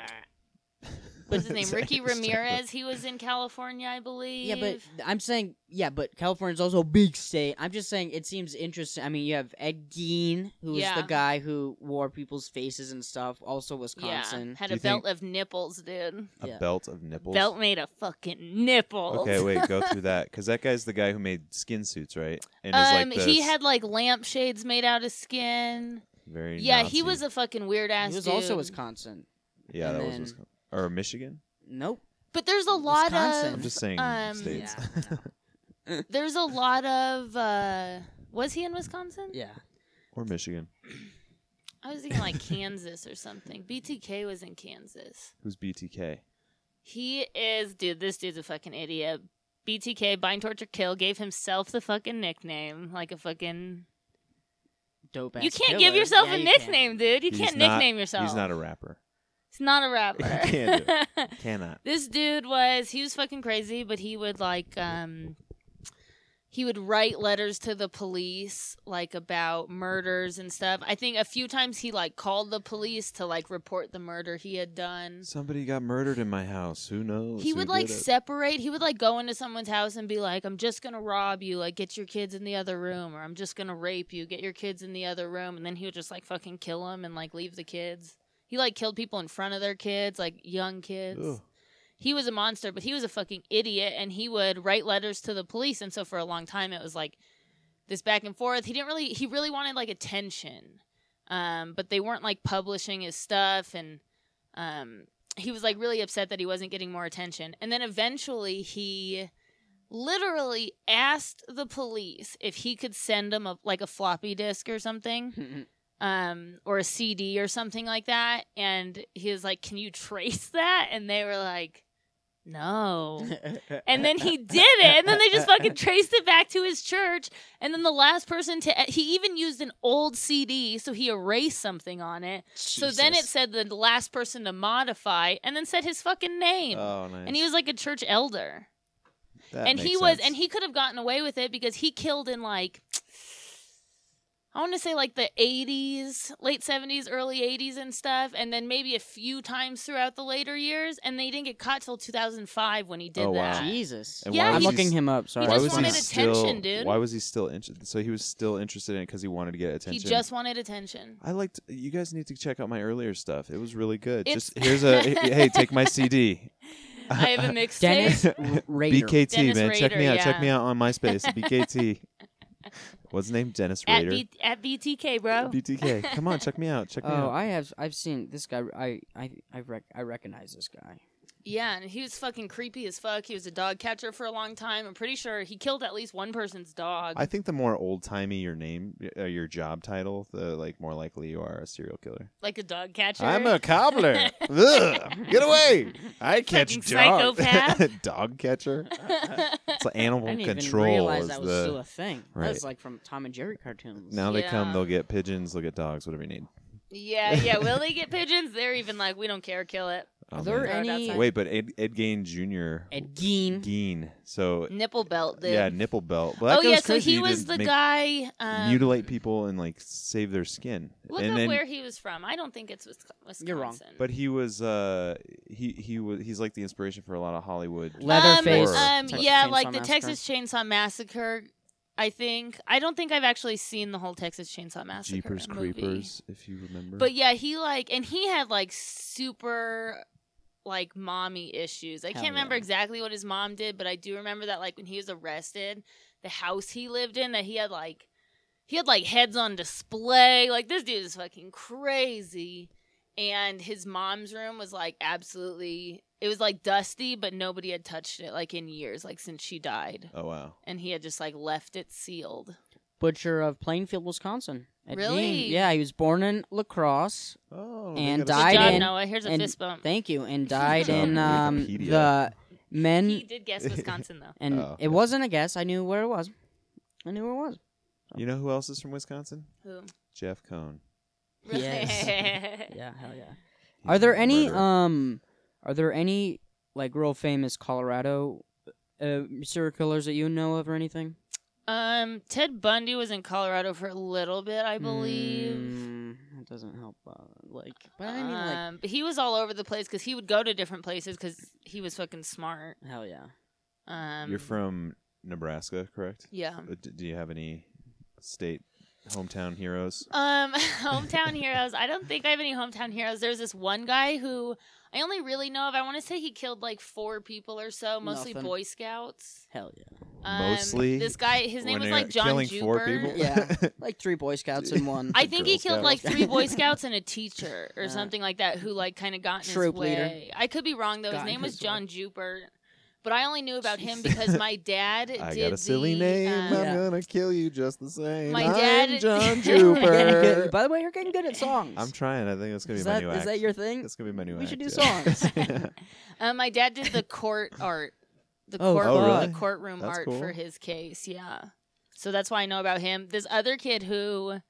what's his name? Ricky Strangler. Ramirez. He was in California, I believe. Yeah, but I'm saying, yeah, but California's also a big state. I'm just saying it seems interesting. I mean, you have Ed Gein, who was Yeah. the guy who wore people's faces and stuff, also Wisconsin. yeah, had Do a you belt think- of nipples, dude. A Yeah. belt of nipples. Belt made of fucking nipples. Okay, wait, go through that because that guy's the guy who made skin suits, right? And is Um, like he this had like lampshades made out of skin. very Yeah, Nazi. he was a fucking weird ass He was dude. also Wisconsin. yeah, and that was then- Wisconsin. Or Michigan. Nope. But there's a lot Wisconsin. of I'm just saying um, states. there's a lot of uh was he in Wisconsin? Yeah. Or Michigan. I was thinking like Kansas or something. B T K was in Kansas. Who's B T K? He is dude, this dude's a fucking idiot. B T K, Bind, Torture, Kill, gave himself the fucking nickname. Like a fucking Dope ass You can't killer. give yourself Yeah, a you nickname, dude. You He's can't not- nickname yourself. He's not a rapper. He's not a rapper. He can't do Cannot. This dude was he was fucking crazy, but he would like um he would write letters to the police like about murders and stuff. I think a few times he like called the police to like report the murder he had done. Somebody got murdered in my house. Who knows? He who would like did it? separate. He would like go into someone's house and be like, "I'm just gonna rob you. Like, get your kids in the other room," or "I'm just gonna rape you. Get your kids in the other room." And then he would just like fucking kill them and like leave the kids. He like killed people in front of their kids, like young kids. Ugh. He was a monster, but he was a fucking idiot, and he would write letters to the police. And so for a long time, it was like this back and forth. He didn't really. He really wanted like attention, um, but they weren't like publishing his stuff and. Um, he was like really upset that he wasn't getting more attention. And then eventually he literally asked the police if he could send him a, like a floppy disk or something, um, or a C D or something like that. And he was like, "Can you trace that?" And they were like, "No." And then he did it, and then they just fucking traced it back to his church. And then the last person to, he even used an old C D, so he erased something on it. So then it Jesus. said the last person to modify, and then said his fucking name. Oh, nice. And he was like a church elder. That and he makes was, sense. and he could have gotten away with it because he killed in like, I want to say like the eighties, late seventies, early eighties and stuff, and then maybe a few times throughout the later years, and they didn't get caught till two thousand five when he did Oh, wow. that. Jesus. And Yeah, why I'm he- was he looking him up. Sorry. He Why just was wanted he attention, still, dude. Why was he still interested? So he was still interested in it because he wanted to get attention. He just wanted attention. I liked. You guys need to check out my earlier stuff. It was really good. It's- Just here's a hey, take my C D. I have a mixtape. Dennis R- Rader. B K T Dennis man, check me Rader, out. Check yeah. me out on MySpace. B K T. What's his name? Dennis At, Rader. B- at B T K, bro. B T K. Come on, check me out. Check me Oh, out. I have. I've seen this guy. I I I, rec- I recognize this guy. Yeah, and he was fucking creepy as fuck. He was a dog catcher for a long time. I'm pretty sure he killed at least one person's dog. I think the more old timey your name, uh, your job title, the like more likely you are a serial killer. Like a dog catcher. I'm a cobbler. Ugh, get away! I catch Fucking dogs. psychopath. Dog catcher. It's like animal I didn't control. even realize is that was the, still a thing. Right. That was like from Tom and Jerry cartoons. Now they come, Yeah. they'll get pigeons, they'll get dogs, whatever you need. Yeah, yeah. Will they get pigeons? They're even like, we don't care, kill it. Oh, Are there man. Throw it any outside. Wait, but Ed, Ed Gain Junior Ed Gein? Gein. So Nipple belt did. yeah, nipple belt. Well, that oh goes yeah, so crazy. he You was did the make- guy. Um, mutilate people and like save their skin. Look and up then, where he was from. I don't think it's Wis- Wisconsin. You're wrong. but he was uh he he was he's like the inspiration for a lot of Hollywood. Leatherface. Um, um, Texas yeah, Chainsaw like the Massacre. Texas Chainsaw Massacre. I think I don't think I've actually seen the whole Texas Chainsaw Massacre Jeepers movie. Creepers, if you remember. But yeah, he like, and he had like super like mommy issues. I Hell can't remember yeah. exactly what his mom did, but I do remember that like when he was arrested, the house he lived in, that he had like he had like heads on display. Like this dude is fucking crazy. And his mom's room was like absolutely, it was like dusty, but nobody had touched it like in years, like since she died. oh wow. And he had just like left it sealed. Butcher of Plainfield, Wisconsin. Ed Really? Gein. Yeah, he was born in La Crosse. Oh, And Good died job, in- Noah. Here's a and fist bump. Thank you. And died job, in um, Wikipedia. the men. He did guess Wisconsin though. And Oh, it okay. wasn't a guess. I knew where it was. I knew where it was. You know who else is from Wisconsin? Who? Jeff Cohn. Yes. yeah. Yeah, hell yeah. He's Are there a any murderer. um are there any like real famous Colorado uh, serial killers that you know of or anything? Um, Ted Bundy was in Colorado for a little bit, I believe. Mm, that doesn't help. Uh, like, but I mean, like, um, but he was all over the place because he would go to different places because he was fucking smart. hell yeah. Um, You're from Nebraska, correct? Yeah. Uh, d- do you have any state hometown heroes? Um, hometown heroes. I don't think I have any hometown heroes. There's this one guy who I only really know of. I want to say he killed like four people or so, mostly Nothing. Boy Scouts. Hell yeah. Um, Mostly this guy. His name when was you're like John killing Juper. four people? Yeah. Like three Boy Scouts in one. I think he Girl killed like Scouts. three Boy Scouts and a teacher or Uh, something like that who like kind of got in troop his leader. way. I could be wrong though. His Got in name was his John Juper, but I only knew about him Jesus. because my dad I did got a silly the, name. um, Yeah. I'm gonna kill you just the same. My I'm dad- John You're getting good- Jooper. By the way, you're getting good at songs. I'm trying. I think that's gonna be is my that new is act. that your thing? That's gonna be my new We act. should do yeah. songs. Um, my dad did the court art, the Oh, court, Oh, really? the courtroom That's art cool. for his case. Yeah, so that's why I know about him. This other kid who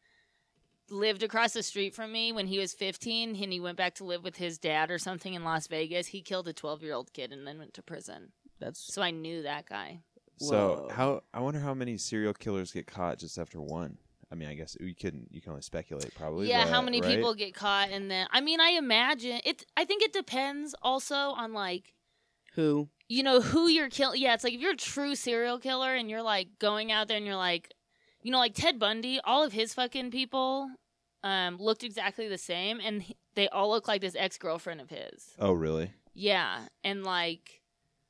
lived across the street from me when he was fifteen, and he went back to live with his dad or something in Las Vegas. He killed a twelve-year-old kid and then went to prison. That's So I knew that guy. So Whoa. how? I wonder how many serial killers get caught just after one. I mean, I guess you couldn't. You can only speculate, probably. Yeah, but, how many right? people get caught and then I mean, I imagine it I think it depends also on like who. you know who you're killing. Yeah, it's like if you're a true serial killer and you're like going out there and you're like, you know, like Ted Bundy, all of his fucking people um looked exactly the same and he- they all look like this ex-girlfriend of his. Oh, really? Yeah, and like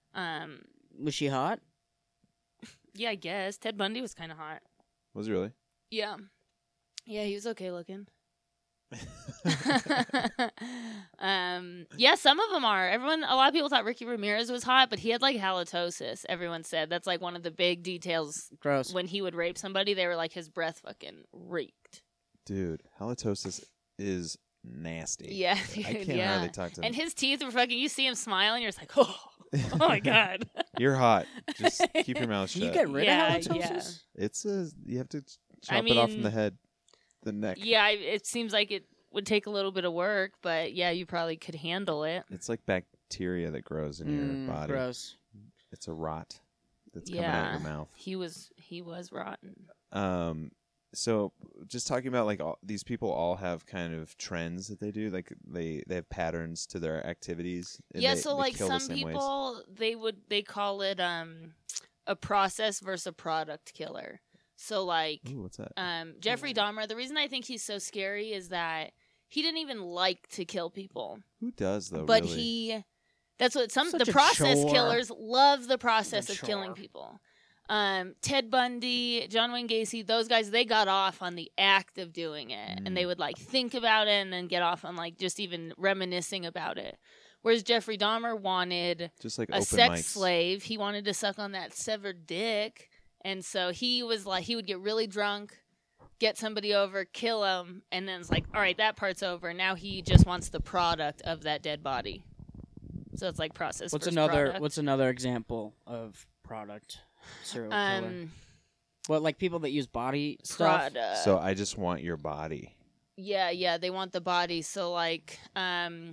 um Was she hot? yeah, I guess Ted Bundy was kind of hot. Was it really? Yeah. Yeah, he was okay looking. um, yeah, some of them are. Everyone, a lot of people thought Ricky Ramirez was hot, but he had like halitosis. Everyone said that's like one of the big details. Gross. When he would rape somebody, they were like his breath fucking reeked. Dude, halitosis is nasty. Yeah, I dude, can't yeah. hardly talk to him. And his teeth were fucking. You see him smile, and you're just like, oh, oh my god. You're hot. Just keep your mouth Can shut. you get rid Yeah, of halitosis? yeah. It's a. You have to chop I it off from mean, the head, the neck. Yeah, I- it seems like it would take a little bit of work, but yeah, you probably could handle it. It's like bacteria that grows in Mm, your body. gross. It's a rot that's coming out Yeah, your mouth. he was he was rotten. Um, so just talking about like all, these people all have kind of trends that they do. Like they they have patterns to their activities. and Yeah, they- so they like kill the some same ways. people they would they call it um a process versus a product killer. So like Ooh, what's that? um Jeffrey Dahmer, the reason I think he's so scary is that he didn't even like to kill people. Who does though? but really? he that's what some Such the a process chore. killers love the process A of killing chore. people. Um, Ted Bundy, John Wayne Gacy, those guys, they got off on the act of doing it, and they Mm. would like think about it and then get off on like just even reminiscing about it. Whereas Jeffrey Dahmer wanted Just like a open sex mics. slave. He wanted to suck on that severed dick. And so he was like, he would get really drunk, get somebody over, kill him, and then it's like, all right, that part's over. Now he just wants the product of that dead body. So it's like process. What's versus another product. What's another example of product serial killer? um What, like people that use body stuff? product? So I just want your body. Yeah, yeah, they want the body. So like, um,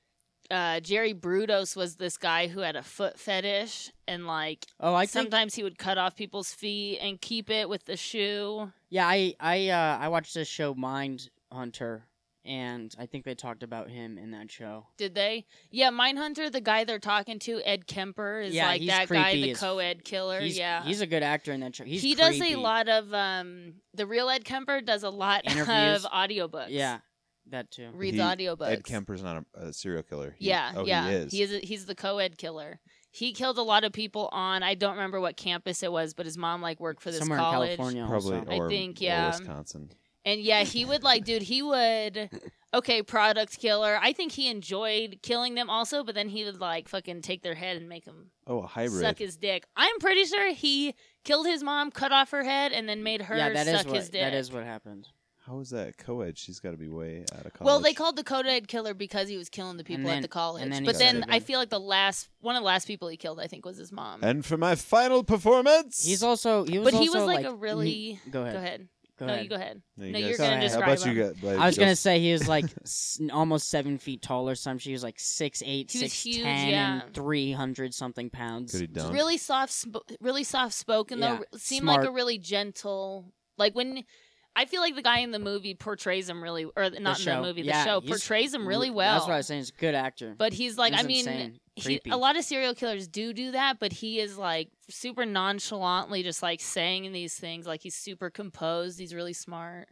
uh, Jerry Brudos was this guy who had a foot fetish, and like Oh, I think sometimes he would cut off people's feet and keep it with the shoe. yeah. I I uh, I watched this show Mind Hunter, and I think they talked about him in that show. Did they? Yeah, Mindhunter, the guy they're talking to, Ed Kemper, is Yeah, like he's that guy, creepy the as- co-ed killer. He's, yeah, he's a good actor in that show. He's he does creepy. a lot of um. The real Ed Kemper does a lot Interviews. of audiobooks. Yeah, that too. reads He- audiobooks. Ed Kemper's not a, a serial killer. He- Yeah, oh, yeah, he is. He is a, he's the co-ed killer. He killed a lot of people on. I don't remember what campus it was, but his mom like worked for this Somewhere college. in California, Probably, also. I or, think, or yeah. Wisconsin. And yeah, he would like, dude, he would, okay, product killer. I think he enjoyed killing them also, but then he would like fucking take their head and make them Oh, a hybrid. suck his dick. I'm pretty sure he killed his mom, cut off her head, and then made her yeah, that suck is what his dick. that is what happened. How is that co-ed? She's got to be way out of college. Well, they called the co-ed killer because he was killing the people then- at the college. and then he but got then rid of I him. feel like the last, one of the last people he killed, I think, was his mom. And for my final performance, He's also he was but he also was like, like a really. he- go ahead. Go ahead. Go no, ahead. you go ahead. No, No, you you're guys- gonna Go ahead. describe How about him. you get? Like, I was gonna just- say he was like s- almost seven feet tall or something. She was like six eight, He was six huge, ten, yeah. and three hundred something pounds. Could he dunk? Really soft, sp- really soft spoken Yeah, though. Seemed like a smart. really gentle. Like when I feel like the guy in the movie portrays him really, or not in the show. movie, the Yeah, show he's portrays him really Re- well. That's what I was saying. He's a good actor. But he's like, He's I mean, insane. he, Creepy. a lot of serial killers do do that, but he is like super nonchalantly just like saying these things. Like he's super composed. He's really smart.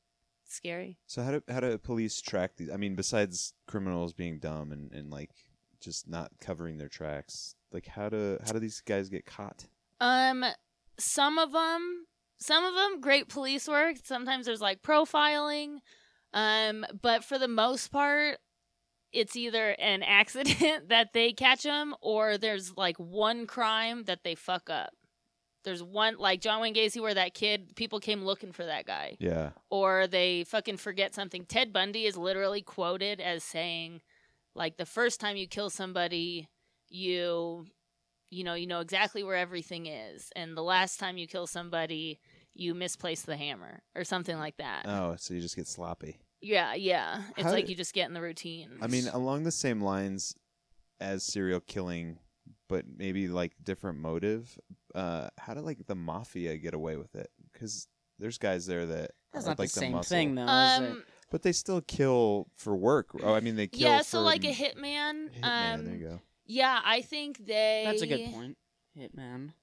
Scary. So how do how do police track these? I mean, besides criminals being dumb and, and like just not covering their tracks, like how do how do these guys get caught? Um, some of them, some of them, great police work. Sometimes there's like profiling. Um, but for the most part, it's either an accident that they catch them, or there's like one crime that they fuck up. There's one, like John Wayne Gacy, where that kid, people came looking for that guy. Yeah. Or they fucking forget something. Ted Bundy is literally quoted as saying, like, the first time you kill somebody, you, you know, you know exactly where everything is. And the last time you kill somebody, you misplace the hammer or something like that. Oh, so you just get sloppy. Yeah, yeah. It's How like do- you just get in the routine. I mean, along the same lines as serial killing, but maybe like different motive. Uh, how did like the mafia get away with it? Because there's guys there that That's are, not like the same muscle. thing, though. is it? um, But they still kill for work. Oh, I mean, they kill. yeah, so for like a m- hitman. hitman. Um, there you go. yeah, I think they. That's a good point. Hitman.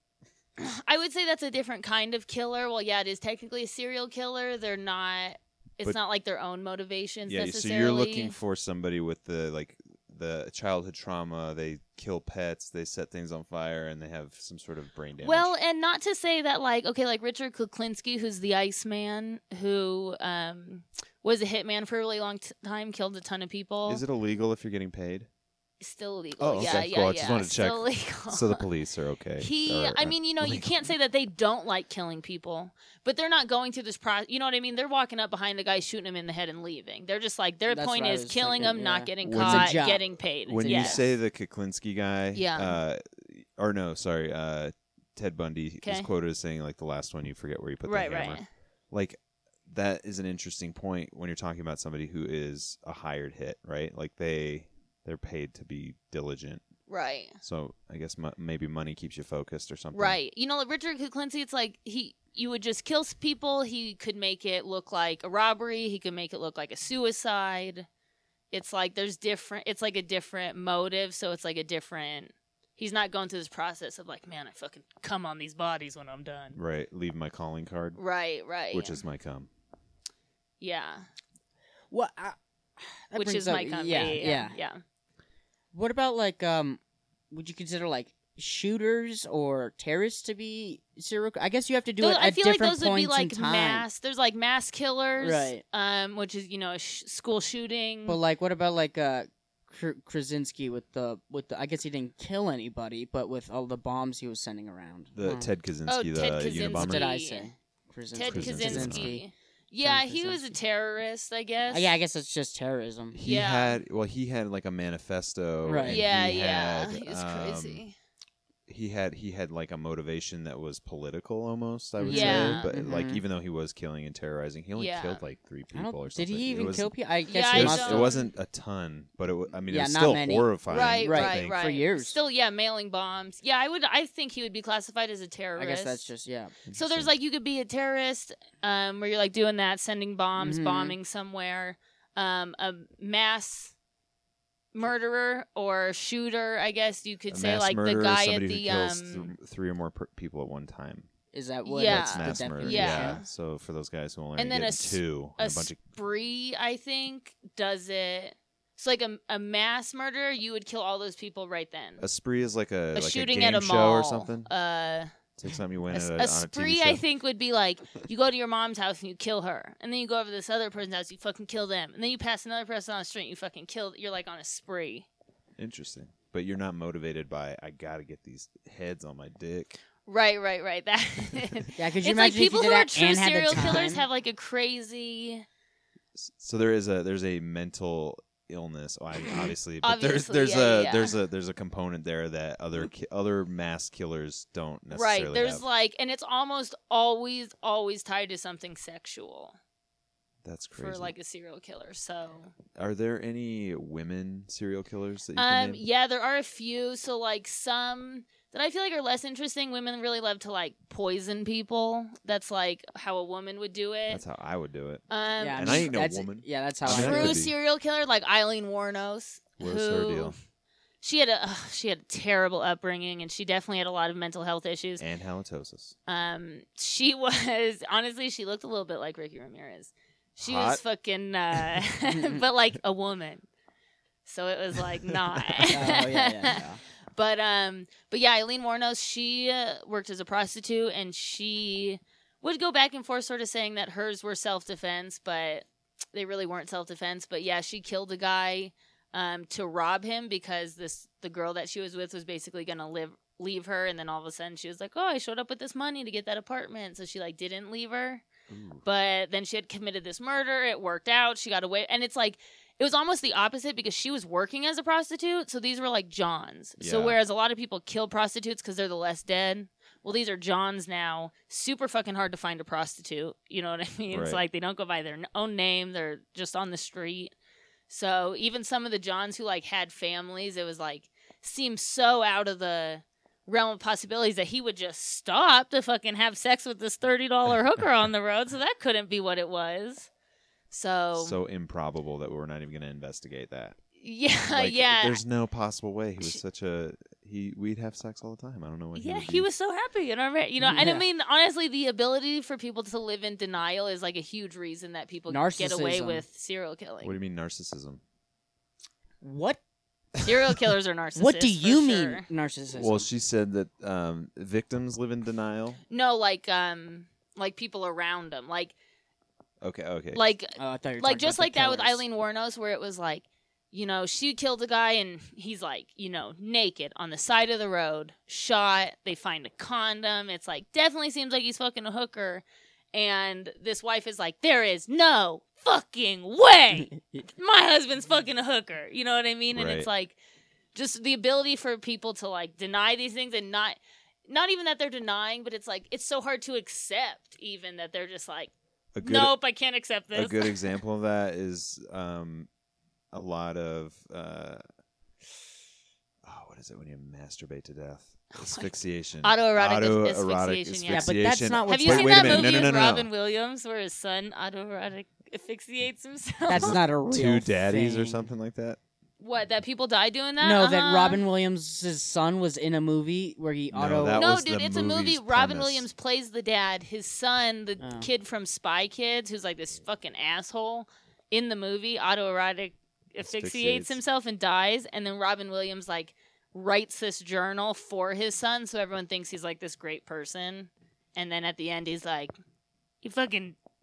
I would say that's a different kind of killer. Well, yeah, it is technically a serial killer. They're not. It's But- not like their own motivations Yeah, so necessarily. you're looking for somebody with the like the childhood trauma. They kill pets. They set things on fire, and they have some sort of brain damage. Well, and not to say that, like, okay, like Richard Kuklinski, who's the Iceman, who um, was a hitman for a really long t- time, killed a ton of people. is it illegal if you're getting paid? Still illegal? Oh, yeah, okay, yeah, cool. I yeah. just wanted to check. Still illegal. So the police are okay. He, or I are mean, you know, you illegal. can't say that they don't like killing people, but they're not going through this process. You know what I mean? They're walking up behind a guy, shooting him in the head, and leaving. They're just like, their That's point what I is was killing thinking, him, not yeah. getting When- It's a caught, job. getting paid. When Yes. you say the Kuklinski guy, Yeah. uh, or no, sorry, uh, Ted Bundy is Okay. quoted as saying like the last one, you forget where you put right, the hammer. right. Like that is an interesting point when you're talking about somebody who is a hired hit, right? Like they they're paid to be diligent. Right. So I guess mo- maybe money keeps you focused or something. Right. You know, like Richard Kuklinski, it's like he you would just kill s- people. He could make it look like a robbery. He could make it look like a suicide. It's like there's different it's like a different motive, so it's like a different he's not going through this process of like, man, I fucking come on these bodies when I'm done. Right. Leave my calling card, Right, right. which is my cum. yeah. What? I, that Which brings is up- my comment. Yeah, yeah, yeah. yeah. What about like um? Would you consider like shooters or terrorists to be serial? I guess you have to do Those- it at I feel like different those would be points like in time. mass. There's like mass killers, Right. Um, which is you know a sh- school shooting. But like, what about like uh, Kr- Krasinski with the with the. I guess he didn't kill anybody, but with all the bombs he was sending around. The Oh. Ted Kaczynski, Oh, the Ted What Unabomber. did I Kaczynski. say? Krasinski. Ted Krasinski. Kaczynski. Yeah, Ted he was a Kaczynski. terrorist, I guess. Uh, yeah, I guess it's just terrorism. He Yeah. had well, he had like a manifesto. Right. and Yeah, he yeah. had, He was um, crazy. He had he had like a motivation that was political almost. I would Yeah. say, but like Mhm. even though he was killing and terrorizing, he only Yeah. killed like three I don't- people or did something. he It even was- kill people? I guess Yeah, he I It, must. was, don't- it wasn't a ton, but it. w- I mean, Yeah, it was not still many. horrifying. Right, Right. I right, think. right. For years. Still, yeah, mailing bombs. Yeah, I would. I think he would be classified as a I terrorist. guess that's just yeah. So there's like you could be a terrorist, um, where you're like doing that, sending bombs, Mhm. bombing somewhere, um, a mass murderer or shooter. I guess you could A say mass like murderer the is guy at somebody who the kills um. th- three or more per- people at one time. Is that what? Yeah. That's the mass murder. definition? Yeah. So for those guys who only And are then a getting s- two, a and a bunch of spree, I think, does it. It's like a, a mass murder. You would kill all those people right then. a spree is like a A like shooting a game at a show mall or something. Uh, It's like something you win a, at a a, on a T V spree, show. I think, would be like you go to your mom's house and you kill her, and then you go over to this other person's house, you fucking kill them, and then you pass another person on the street, and you fucking kill. You're like on a spree. Interesting, but you're not motivated by I gotta get these heads on my dick. Right, right, right. That. Yeah, could you it's like imagine if people you who did are that true and had the serial killers time? have like a crazy. S- So there is a there's a mental illness, oh, I- obviously, but Obviously, there's there's yeah, a yeah. there's a there's a component there that other ki- other mass killers don't necessarily Right. There's have. like, and it's almost always always tied to something sexual That's crazy. for like a serial killer. So. Are there any women serial killers that you Um, can name? yeah, there are a few. So like some that I feel like are less interesting. Women really love to like poison people. That's like how a woman would do it. That's how I would do it. um, yeah, And I ain't no that's- woman. Yeah, that's how I I. mean, that do true it. could be. serial killer like Eileen Warnos. What's who, her deal? She had a ugh, she had a terrible upbringing, and she definitely had a lot of mental health issues. And halitosis. Um, she was honestly, she looked a little bit like Ricky Ramirez. She Hot? was fucking, uh, but like a woman. So it was like not. Oh yeah, yeah, yeah. But um, but yeah, Eileen Warnos, she uh, worked as a prostitute, and she would go back and forth, sort of saying that hers were self defense, but they really weren't self defense. But yeah, she killed a guy um to rob him because this the girl that she was with was basically gonna live leave her, and then all of a sudden she was like, oh, I showed up with this money to get that apartment, so she like didn't leave her. Ooh. But then she had committed this murder. It worked out. She got away, and it's like. It was almost the opposite because she was working as a prostitute, so these were like Johns. So Yeah. whereas a lot of people kill prostitutes because they're the less dead, well, these are Johns now. Super fucking hard to find a prostitute. You know what I mean? It's Right. like they don't go by their n- own name; they're just on the street. So even some of the Johns who like had families, it was like seemed so out of the realm of possibilities that he would just stop to fucking have sex with this thirty dollar hooker on the road. So that couldn't be what it was. So, So improbable that we're not even going to investigate that. yeah, Like, yeah. There's no possible way. He was such a he. We'd have sex all the time. I don't know what. Yeah, he, would he be. was so happy, and I re- you know, and I Yeah. mean, honestly, the ability for people to live in denial is like a huge reason that people get away Narcissism. with serial killing. What do you mean narcissism? What? Serial killers are narcissists. What do for you mean sure. narcissism? Well, she said that um, victims live in denial. No, like um, like people around them, like Okay, okay. like Oh, I thought you were like talking just about like the that with killers. Eileen Warnos, where it was like, you know, she killed a guy and he's like, you know, naked on the side of the road, shot. They find a condom. It's like definitely seems like he's fucking a hooker. And this wife is like, there is no fucking way my husband's fucking a hooker. You know what I mean? And it's Right. like just the ability for people to like deny these things and not not even that they're denying, but it's like it's so hard to accept even that they're just like, a good, nope, I can't accept this. a good example of that is um, a lot of uh, oh, what is it when you masturbate to death? Asphyxiation. Autoerotic Autoerotic asphyxiation, yeah. Yeah, but that's asphyxiation. not Have what's you Wait, seen wait a that minute. movie No, no, with no, no, no. Robin Williams where his son autoerotic asphyxiates himself? That's not a real Two daddies or thing. something like that. What, that people die doing that? No, Uh-huh. that Robin Williams' son was in a movie where he No, auto. that No, was dude, the it's a movie. movie's Robin premise. Williams plays the dad. His son, the Oh. kid from Spy Kids, who's like this fucking asshole in the movie, autoerotic asphyxiates Asphyxiates. himself and dies. And then Robin Williams like writes this journal for his son, so everyone thinks he's like this great person. And then at the end, he's like, "You fucking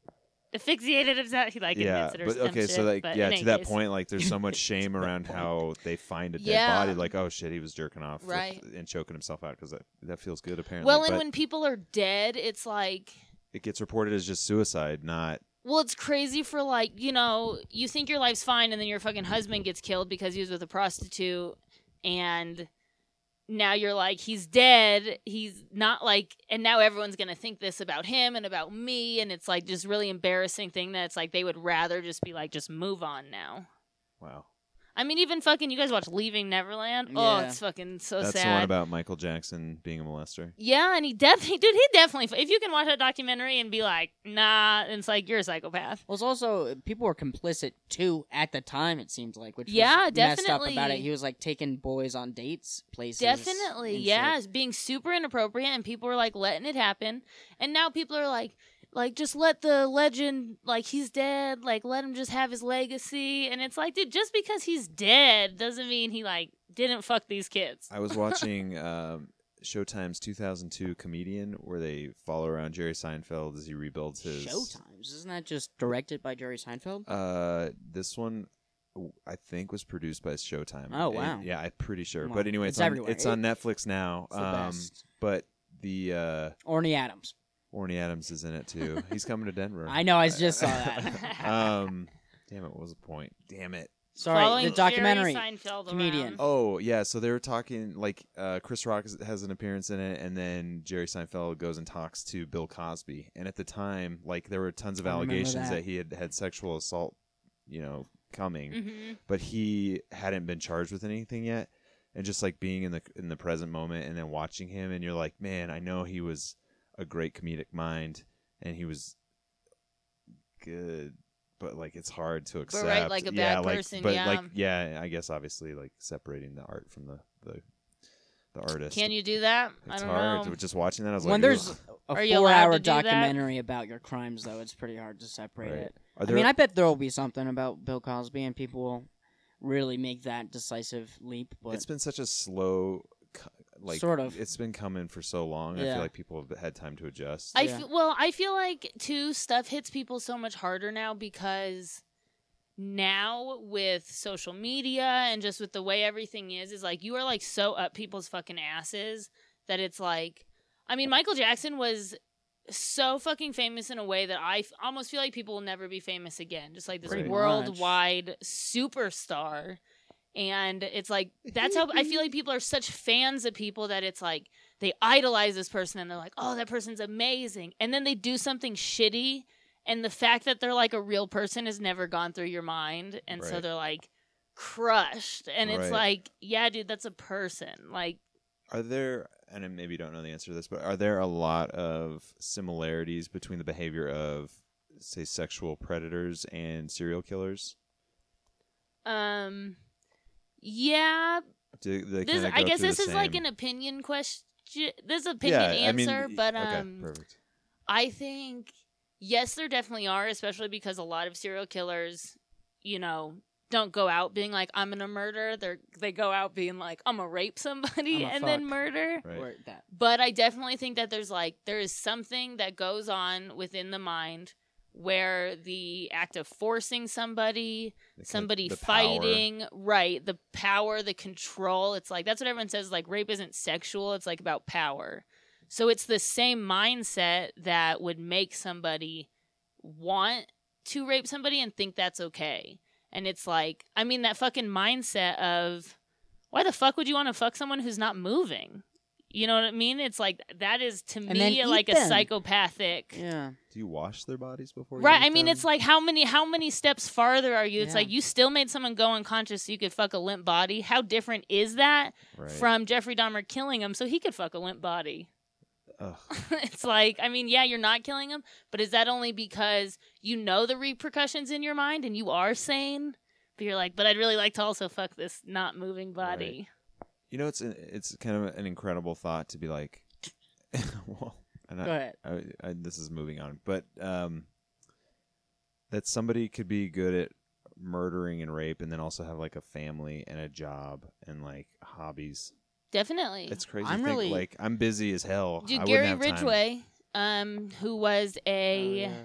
asphyxiated himself. He like yeah, admits it or but some okay, shit, so like but yeah, in to any that case. point, like there's so much shame around how they find a dead Yeah. body. Like, oh shit, he was jerking off, with- Right. and choking himself out because that that feels good apparently. Well, and but when people are dead, it's like. it gets reported as just suicide, not Well, it's crazy for like, you know, you think your life's fine and then your fucking husband gets killed because he was with a prostitute and now you're like, he's dead. He's not like, and now everyone's going to think this about him and about me. And it's like just really embarrassing thing that it's like they would rather just be like, just move on now. wow. I mean, even fucking, you guys watch Leaving Neverland? Oh, Yeah. it's fucking so That's sad. the one about Michael Jackson being a molester. Yeah, and he definitely, dude, he definitely, if you can watch that documentary and be like, nah, and it's like, you're a psychopath. Well, it's also people were complicit too at the time. It seemed like, which Yeah, was messed up about definitely. it. He was like taking boys on dates, places. Definitely, and yeah, shit. it's being super inappropriate, and people were like letting it happen, and now people are like, like just let the legend, like he's dead, like let him just have his legacy, and it's like, dude, just because he's dead doesn't mean he like didn't fuck these kids. I was watching um, Showtime's two thousand two Comedian, where they follow around Jerry Seinfeld as he rebuilds his. Showtimes, isn't that just directed by Jerry Seinfeld? Uh, this one, w- I think, was produced by Showtime. Oh, And- wow. yeah, I'm pretty sure. Well, but anyway, it's it's, on, everywhere. it's on Netflix now. It's the um, best. But the uh, Orny Adams. Orny Adams is in it too. He's coming to Denver. I know. I just saw that. um, damn it! What was the point? Damn it! Sorry, Following the documentary. Jerry Seinfeld comedian. around. Oh yeah, so they were talking like uh, Chris Rock is- has an appearance in it, and then Jerry Seinfeld goes and talks to Bill Cosby. And at the time, like there were tons of I remember allegations that. that. he had had sexual assault, you know, coming, hmm but he hadn't been charged with anything yet. And just like being in the in the present moment, and then watching him, and you're like, man, I know he was a great comedic mind, and he was good. But like it's hard to accept, right, like a yeah, bad like, person, But yeah. like, yeah, I guess obviously like separating the art from the the, the artist. Can you do that? It's I don't hard. know. Just watching that, I was When like, there's "Ugh." a Are you allowed four-hour to do that? documentary about your crimes, though, it's pretty hard to separate Right. it. Are I there, mean, I bet there will be something about Bill Cosby, and people will really make that decisive leap. But it's been such a slow, co- like Sort of. It's been coming for so long. I Yeah. feel like people have had time to adjust. I Yeah. f- well, I feel like too stuff hits people so much harder now because now with social media and just with the way everything is, is like you are like so up people's fucking asses that it's like, I mean, Michael Jackson was so fucking famous in a way that I f- almost feel like people will never be famous again. Just like this Pretty worldwide superstar. And it's like, that's how I feel like people are such fans of people that it's like, they idolize this person and they're like, oh, that person's amazing. And then they do something shitty. And the fact that they're like a real person has never gone through your mind. And so Right. they're like crushed. And it's Right. like, yeah, dude, that's a person. Like, Are there, and I maybe don't know the answer to this, but are there a lot of similarities between the behavior of, say, sexual predators and serial killers? um, yeah, Do they this, kinda I go guess through this the is like same- an opinion question. This is an opinion yeah, I mean, answer, y- but okay, um, perfect. I think yes, there definitely are, especially because a lot of serial killers, you know, don't go out being like I'm gonna murder. They they go out being like I'm gonna rape somebody I'ma and then fuck. murder. Right. or that. But I definitely think that there's like there is something that goes on within the mind where the act of forcing somebody, The con- somebody the power. fighting, right, the power, the control, it's like that's what everyone says, like rape isn't sexual, it's like about power. So it's the same mindset that would make somebody want to rape somebody and think that's okay. And it's like, I mean, that fucking mindset of why the fuck would you want to fuck someone who's not moving? You know what I mean? It's like that is to And then me eat like a them. psychopathic. Yeah. Do you wash their bodies before? Right. You I mean, eat it's them? like how many how many steps farther are you? It's Yeah. like you still made someone go unconscious so you could fuck a limp body. How different is that Right. from Jeffrey Dahmer killing him so he could fuck a limp body? Ugh. It's like, I mean, yeah, you're not killing him, but is that only because you know the repercussions in your mind and you are sane? But you're like, but I'd really like to also fuck this not moving body. You know, it's it's kind of an incredible thought to be like, well, and Go I, ahead. I, I, this is moving on, but um, that somebody could be good at murdering and rape, and then also have like a family and a job and like hobbies. Definitely. It's crazy. I'm to think, really- like I'm busy as hell. I Dude, wouldn't Gary have time. Ridgway, um, who was Oh, a yeah.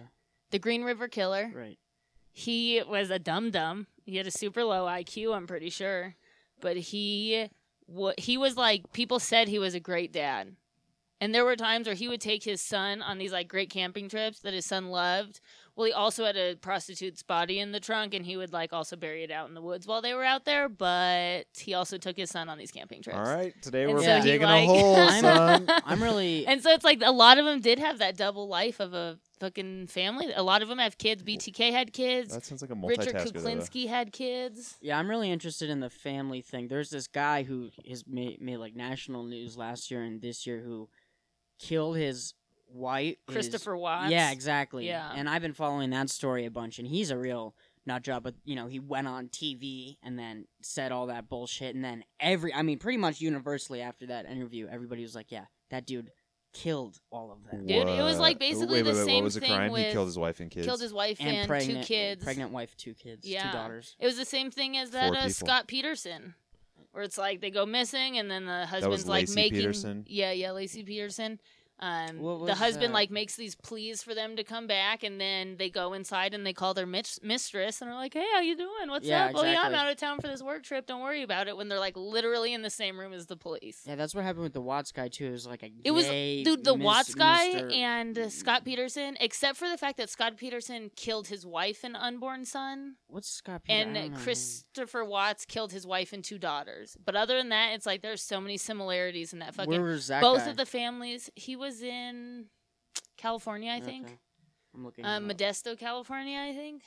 the Green River Killer. Right. He was a dum dum. He had a super low I Q, I'm pretty sure, but he w- he was like, people said he was a great dad. And there were times where he would take his son on these like great camping trips that his son loved. Well, he also had a prostitute's body in the trunk, and he would like also bury it out in the woods while they were out there. But he also took his son on these camping trips. All right, today And we're so he, digging like- a hole, I'm, son. I'm really. And so it's like a lot of them did have that double life of a fucking family. A lot of them have kids. B T K had kids. That sounds like a Richard multitasker. though. Kuklinski had kids. Yeah, I'm really interested in the family thing. There's this guy who has made, made like national news last year and this year who killed his wife. his- Christopher Watts. Yeah, exactly. Yeah. And I've been following that story a bunch, and he's a real nut job. But you know, he went on T V and then said all that bullshit, and then every, I mean, pretty much universally after that interview, everybody was like, "Yeah, that dude killed all of them." Dude, it was like What? basically wait, wait, the wait, same what was the thing crime? with He killed his wife and kids. killed his wife And, and, pregnant, two kids. pregnant wife, two kids, Yeah. two daughters. It was the same thing as that Four uh, people. Scott Peterson, where it's like they go missing and then the was husband's like Lacey making. Peterson? Yeah, yeah, Lacey Peterson. Um, What the was husband that? like makes these pleas for them to come back, and then they go inside and they call their mis- mistress and are like, "Hey, how you doing? What's Yeah, up? Oh yeah, I'm exactly. out of town for this work trip. Don't worry about it." When they're like literally in the same room as the police. Yeah, that's what happened with the Watts guy too. It was like a It was gay dude, the mis- Watts guy Mister and uh, Scott Peterson, except for the fact that Scott Peterson killed his wife and unborn son, What's Scott Peter? I don't and know. Christopher Watts killed his wife and two daughters. But other than that, it's like there's so many similarities in that fucking. Where was that both guy? of the families. He was in California, I think. Okay. I'm looking. Um, him up. Modesto, California, I think.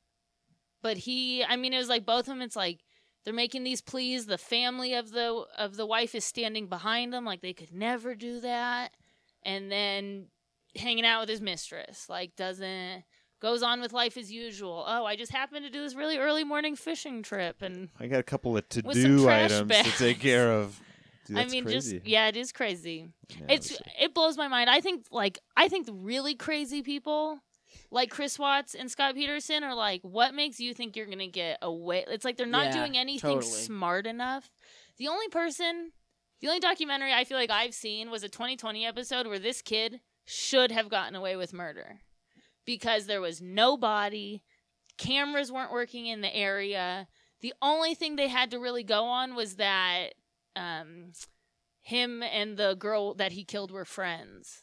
But he, I mean, it was like both of them. It's like they're making these pleas. The family of the of the wife is standing behind them, like they could never do that. And then hanging out with his mistress, like doesn't goes on with life as usual. Oh, I just happened to do this really early morning fishing trip, and I got a couple of With some to-do trash items bags. to take care of. Dude, I that's mean, crazy. just yeah, it is crazy. Yeah, It's that's- it blows my mind. I think like I think really crazy people like Chris Watts and Scott Peterson are like, what makes you think you're gonna get away? It's like they're not Yeah, doing anything totally. smart enough. The only person, the only documentary I feel like I've seen was a twenty twenty episode where this kid should have gotten away with murder because there was no body, cameras weren't working in the area. The only thing they had to really go on was that um, him and the girl that he killed were friends.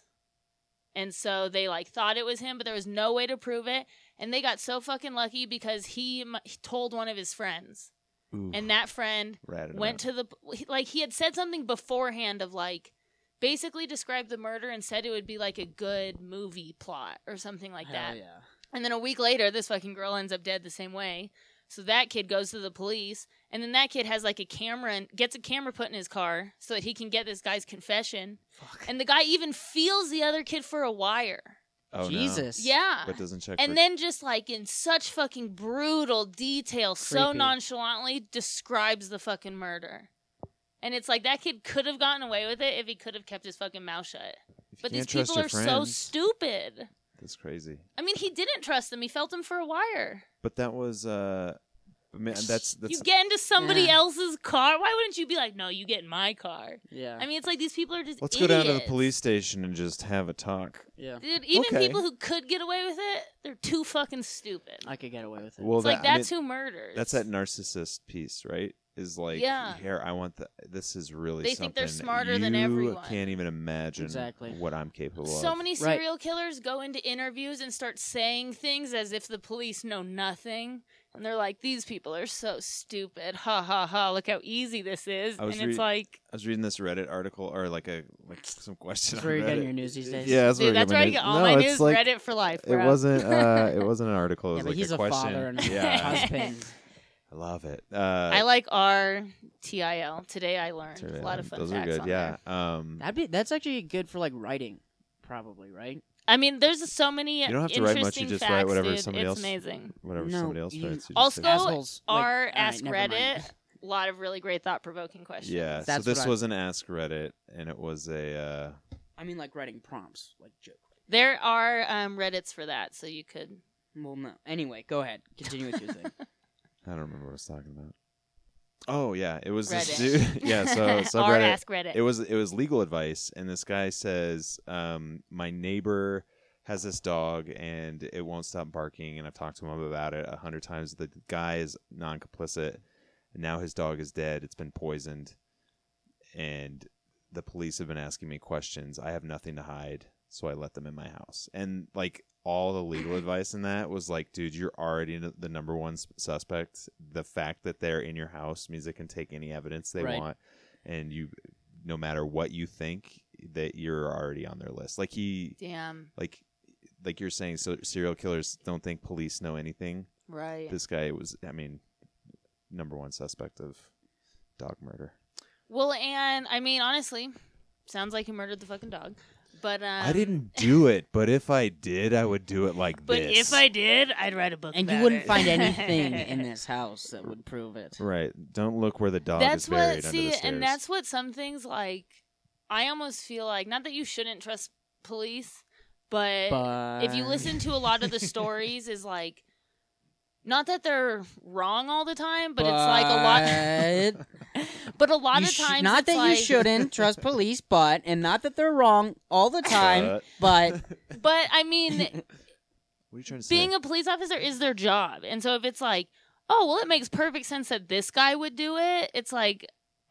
And so they like thought it was him, but there was no way to prove it. And they got so fucking lucky because he, m- he told one of his friends. Ooh, And that friend ratted him went out. to the, he- like he had said something beforehand of like, basically described the murder and said it would be like a good movie plot or something like Hell that. yeah. And then a week later, this fucking girl ends up dead the same way. So that kid goes to the police, and then that kid has like a camera and gets a camera put in his car so that he can get this guy's confession. Fuck. And the guy even feels the other kid for a wire. Oh, no. Jesus. Yeah. But doesn't check And for... then just like in such fucking brutal detail, so Creepy. nonchalantly describes the fucking murder. And it's like that kid could have gotten away with it if he could have kept his fucking mouth shut. If you But can't these trust people your are so friends, stupid. That's crazy. I mean, he didn't trust him. He felt him for a wire. But that was... uh man, that's that's You get into somebody Yeah. else's car. Why wouldn't you be like, no, you get in my car? Yeah. I mean, it's like these people are just Let's go down to the idiots. police station and just have a talk. yeah. Dude, even Okay. people who could get away with it, they're too fucking stupid. I could get away with it. Well, It's that, like I mean, that's who murders. that's that narcissist piece, right? Is like, Yeah. here, I want the. This is really They something. think they're smarter than you everyone. can't even imagine Exactly. what I'm capable of. So many Right. serial killers go into interviews and start saying things as if the police know nothing. And they're like, these people are so stupid. Ha ha ha. Look how easy this is. I was And it's read- like, I was reading this Reddit article or like a like some question. That's on where you're getting Reddit. your news these days. Yeah, that's where dude, I that's get my where I news. get all No, my it's news. like, Reddit for life, It bro. wasn't. Uh, it wasn't an article. It was Yeah, but like he's a a, question. father and a yeah, husband. I love it. Uh, I like R T I L. Today I learned. sorry, A lot of fun Those facts are good. on Yeah. there. Um, That'd be that's actually good for like writing, probably, right? I mean, there's so many You don't have to write interesting much, you just facts, write whatever dude. somebody it's else- amazing. whatever No, somebody else you- writes. you just Also, say- Assholes. like- R all right, Ask never Reddit. mind. A lot of really great thought-provoking questions. Yeah. So That's this what I- was an Ask Reddit, and it was a. Uh, I mean, like writing prompts, like joke. There are um, Reddits for that, so you could. Well, no. Anyway, go ahead. Continue with your thing. I don't remember what I was talking about. Oh yeah, it was this Reddit. dude. yeah, so R subreddit. Ask Reddit. It was it was legal advice, and this guy says, um, my neighbor has this dog, and it won't stop barking, and I've talked to him about it a hundred times. The guy is non-complicit, and now his dog is dead. It's been poisoned, and the police have been asking me questions. I have nothing to hide, so I let them in my house. And, like, all the legal advice in that was like, dude, you're already the number one suspect. The fact that they're in your house means they can take any evidence they Right. want, and you, no matter what you think, that you're already on their list. Like he, Damn. like, like you're saying, so serial killers don't think police know anything. Right. This guy was, I mean, number one suspect of dog murder. Well, and I mean, honestly, sounds like he murdered the fucking dog. But um, I didn't do it, but if I did, I would do it like But this. if I did, I'd write a book. And about you wouldn't it. find anything in this house that would prove it. Right. Don't look where the dog That's is buried what. under See, the stairs. and that's what some things like. I almost feel like not that you shouldn't trust police, but, But if you listen to a lot of the stories, is like. Not that they're wrong all the time, but, it's like a lot. But a lot You of sh- times, not it's that like, you shouldn't trust police, but and not that they're wrong all the time, but But I mean, What are you trying to being say? a police officer is their job, and so if it's like, oh well, it makes perfect sense that this guy would do it. It's like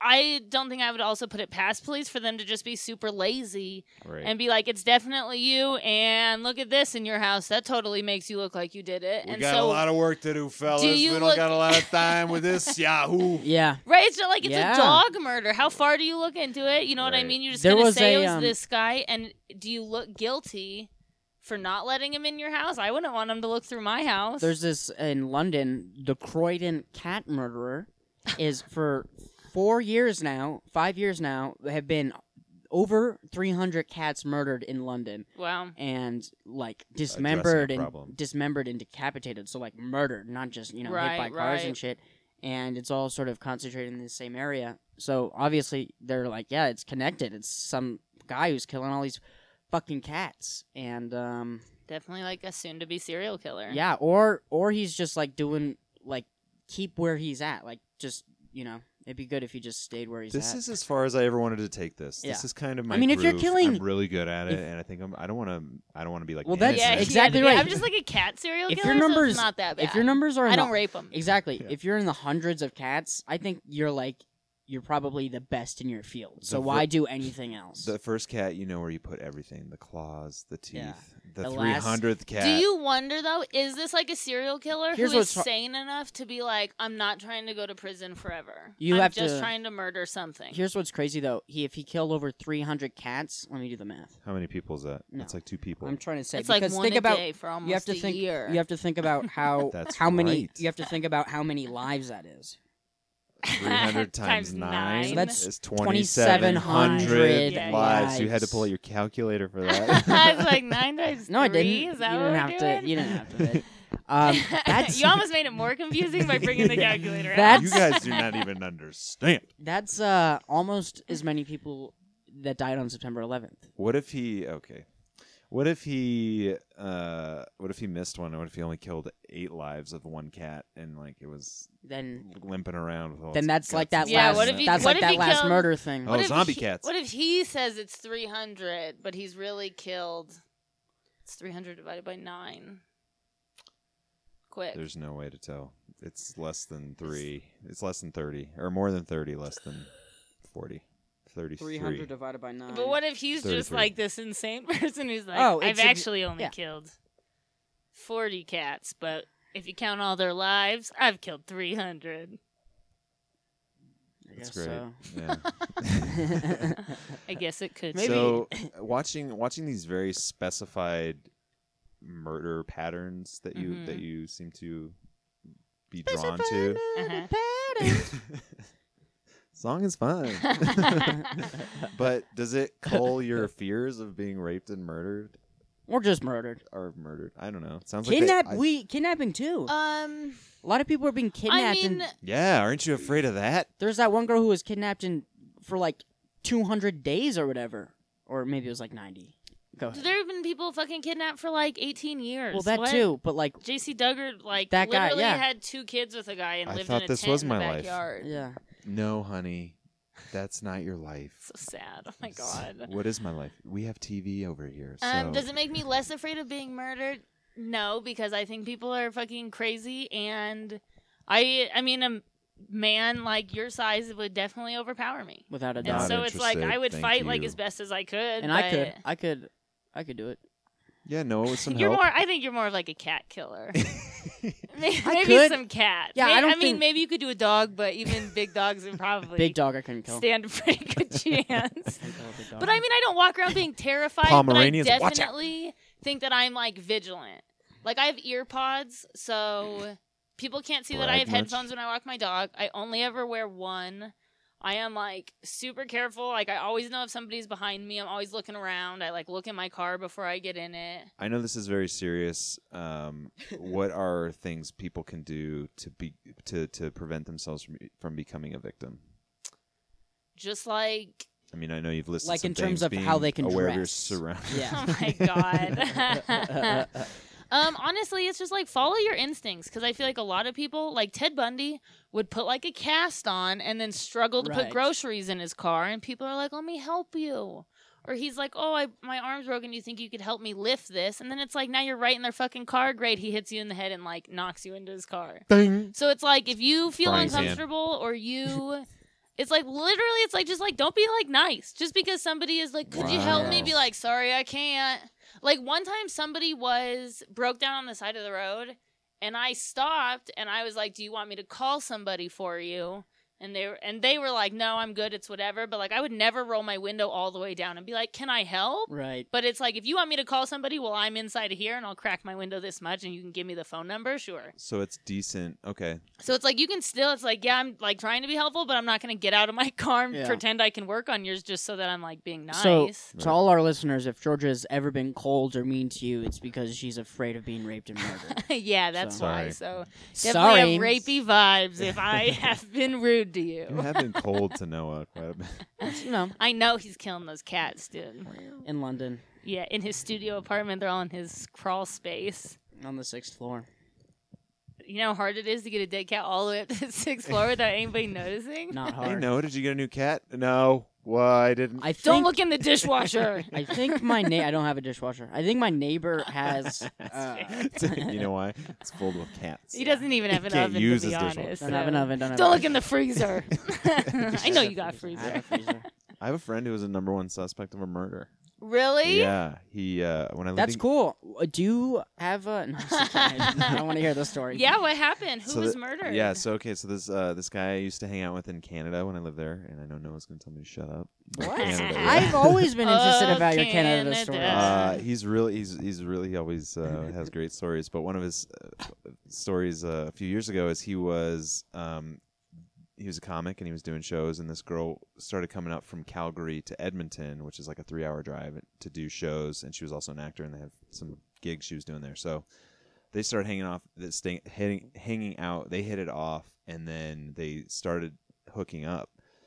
I don't think I would also put it past police for them to just be super lazy Right. and be like, it's definitely you, and look at this in your house. That totally makes you look like you did it. We and got so, a lot of work to do, fellas. you we don't look- got a lot of time with this Yahoo. yeah. right? It's not like it's Yeah. a dog murder. How far do you look into it? You know what I Right. mean? You're just There gonna was say a, it was um, this guy, and do you look guilty for not letting him in your house? I wouldn't want him to look through my house. There's this in London, the Croydon cat murderer is for four years now, five years now, have been over three hundred cats murdered in London. wow. And like dismembered and problem. dismembered and decapitated. So like murdered, not just, you know, hit Right, by cars right. and shit. And it's all sort of concentrated in the same area. So obviously they're like, yeah, it's connected. It's some guy who's killing all these fucking cats. And um Definitely like a soon to be serial killer. yeah, or or he's just like doing like keep where he's at. Like just, you know, it'd be good if he just stayed where he's This at. is as far as I ever wanted to take this. Yeah. This is kind of my. I mean, if you're groove. killing- I'm really good at it, if- and I think I'm. I don't want to. I don't want to be like. Well, that's Yeah, innocent. exactly yeah, right. I'm just like a cat serial If killer. your so numbers- it's not that bad. If your numbers are in I the- don't rape them. Exactly. Yeah. If you're in the hundreds of cats, I think you're like you're probably the best in your field. So The why fir- do anything else? The first cat, you know where you put everything: the claws, the teeth. Yeah. The The three last- hundredth cat. Do you wonder though? Is this like a serial killer Here's who is what's fu- sane enough to be like, I'm not trying to go to prison forever. You I'm have just to- trying to murder something. Here's what's crazy though. He if he killed over three hundred cats, let me do the math. How many people is that? No. That's like two people. I'm trying to say it's like because one think a about day for almost you have to a think year. you have to think about how That's how many right. you have to think about how many lives that is. Three hundred times Times nine. nine. So that's is twenty-seven hundred Yeah, lives. You had to lives. pull out your calculator for that. I was like nine times No, I three? didn't. Is that you what didn't we're have doing? to. You didn't have to. Um, that's you almost made it more confusing by bringing the calculator That's- out. you guys do not even understand. that's uh almost as many people that died on September eleventh. What if he? Okay. What if he? Uh, what if he missed one? What if he only killed eight lives of one cat and like it was Then limping around? With all then its that's like that guts Yeah, last. what if he- that's what like if that he last killed- murder thing. Oh, What if zombie he- cats. What if he says it's three hundred, but he's really killed? It's three hundred divided by nine. Quick. There's no way to tell. It's less than three. It's less than thirty, or more than thirty. Less than forty. Thirty-three. Three hundred divided by nine. But what if he's just thirty-three. like this insane person who's like, Oh, I've it's ex- actually only yeah. killed forty cats, but if you count all their lives, I've killed three hundred. I That's guess great. so. Yeah. I guess it could. Maybe- So watching watching these very specified murder patterns that you Mhm. that you seem to be drawn to. Uh-huh. Song is fun. But does it cull your fears of being raped and murdered Or just murdered. or murdered? I don't know. It sounds like Kidnap. they, I- we kidnapping too. Um, A lot of people are being I kidnapped. mean, and Yeah, aren't you afraid of that? there's that one girl who was kidnapped in for like two hundred days or whatever, or maybe it was like ninety. Go ahead. there have been people fucking kidnapped for like eighteen years. Well, that What? too, but like, J C Duggar, like, That guy, literally yeah. had two kids with a guy and I lived thought in a this tent was in my the life. backyard. yeah. No, honey. That's not your life. So sad. Oh my god. What is my life? We have T V over here. So. Um, does it make me less afraid of being murdered? No, because I think people are fucking crazy, and I, I mean, a man like your size would definitely overpower me. Without a And doubt. Not so it's like interested, I would thank fight like you. as best as I could. And I but could, I could, I could do it. Yeah, Noah with some You're help. more. I think you're more of like a cat killer. Maybe, I maybe could. some cat. Yeah, May- I don't I mean, think- maybe you could do a dog, but even big dogs would probably Big dog, I couldn't kill. stand a pretty good chance. Big dog, big dog. But I mean, I don't walk around being terrified. Pomeranians, but I watch out. definitely think that I'm like vigilant. Like I have ear pods, so people can't see that I Brag have much? headphones when I walk my dog. I only ever wear one. I am like super careful. Like I always know if somebody's behind me. I'm always looking around. I like look in my car before I get in it. I know this is very serious. Um, what are things people can do to be to, to prevent themselves from from becoming a victim? Just like I mean, I know you've listed Like some in terms things, of being how they can aware of your dress. surroundings. Yeah. oh my god. Um, honestly, it's just like follow your instincts because I feel like a lot of people, like Ted Bundy, would put like a cast on and then struggle to Right. put groceries in his car, and people are like, "Let me help you," or he's like, "Oh, I my arm's broken. Do you think you could help me lift this?" And then it's like, now you're right in their fucking car. Great, he hits you in the head and like knocks you into his car. Ding. So it's like if you feel Frying pan. uncomfortable or you. It's like literally, it's like just like don't be like nice. Just because somebody is like, could you help me? Wow. Be like, sorry, I can't. Like one time, somebody was broke down on the side of the road, and I stopped and I was like, do you want me to call somebody for you? And they were, and they were like, no, I'm good. It's whatever. But like, I would never roll my window all the way down and be like, can I help? Right. But it's like, if you want me to call somebody, well, I'm inside of here and I'll crack my window this much and you can give me the phone number. Sure. So it's decent. Okay. So it's like, you can still, it's like, yeah, I'm like trying to be helpful, but I'm not going to get out of my car and Yeah. pretend I can work on yours just so that I'm like being nice. So, to all our listeners, if Georgia's ever been cold or mean to you, it's because she's afraid of being raped and murdered. yeah, that's So- why. Sorry. So Sorry. definitely have rapey vibes if I have been rude to You you. have been cold to Noah quite a bit. You know, I know he's killing those cats, dude. in London Yeah, in his studio apartment, they're all in his crawl space. on the sixth floor. You know how hard it is to get a dead cat all the way up to the sixth floor without anybody noticing? Not Hey, hard. Noah, did you get a new cat? No. Why I didn't? I think, Don't look in the dishwasher. I think my na- I don't have a dishwasher. I think my neighbor has. Uh, You know why? It's full of cats. he doesn't even have He an can't oven, use to be his dishwasher. honest. don't have an so- oven. Don't have. Don't a look in the freezer. I know you got a I have a freezer. freezer. I have a friend who was a number one suspect of a murder. Really? Yeah, he uh, when I lived That's in, cool. Uh, Do you have a? No, I'm just kidding. I don't want to hear the story. Yeah, what happened? Who So was the- murdered? Yeah, so okay, so this uh, this guy I used to hang out with in Canada when I lived there, and I know Noah's gonna tell me to shut up. But What? Canada, yeah. I've always been interested Oh, about your Canada, Canada. stories. Uh, he's really he's he's really he always uh, has great stories. But one of his uh, stories uh, a few years ago is he was um, he was a comic and he was doing shows, and this girl started coming up from Calgary to Edmonton, which is like a three hour drive, to do shows. And she was also an actor, and they have some gigs she was doing there. So they started hanging off, staying, hanging, hanging out. They hit it off, and then they started hooking up.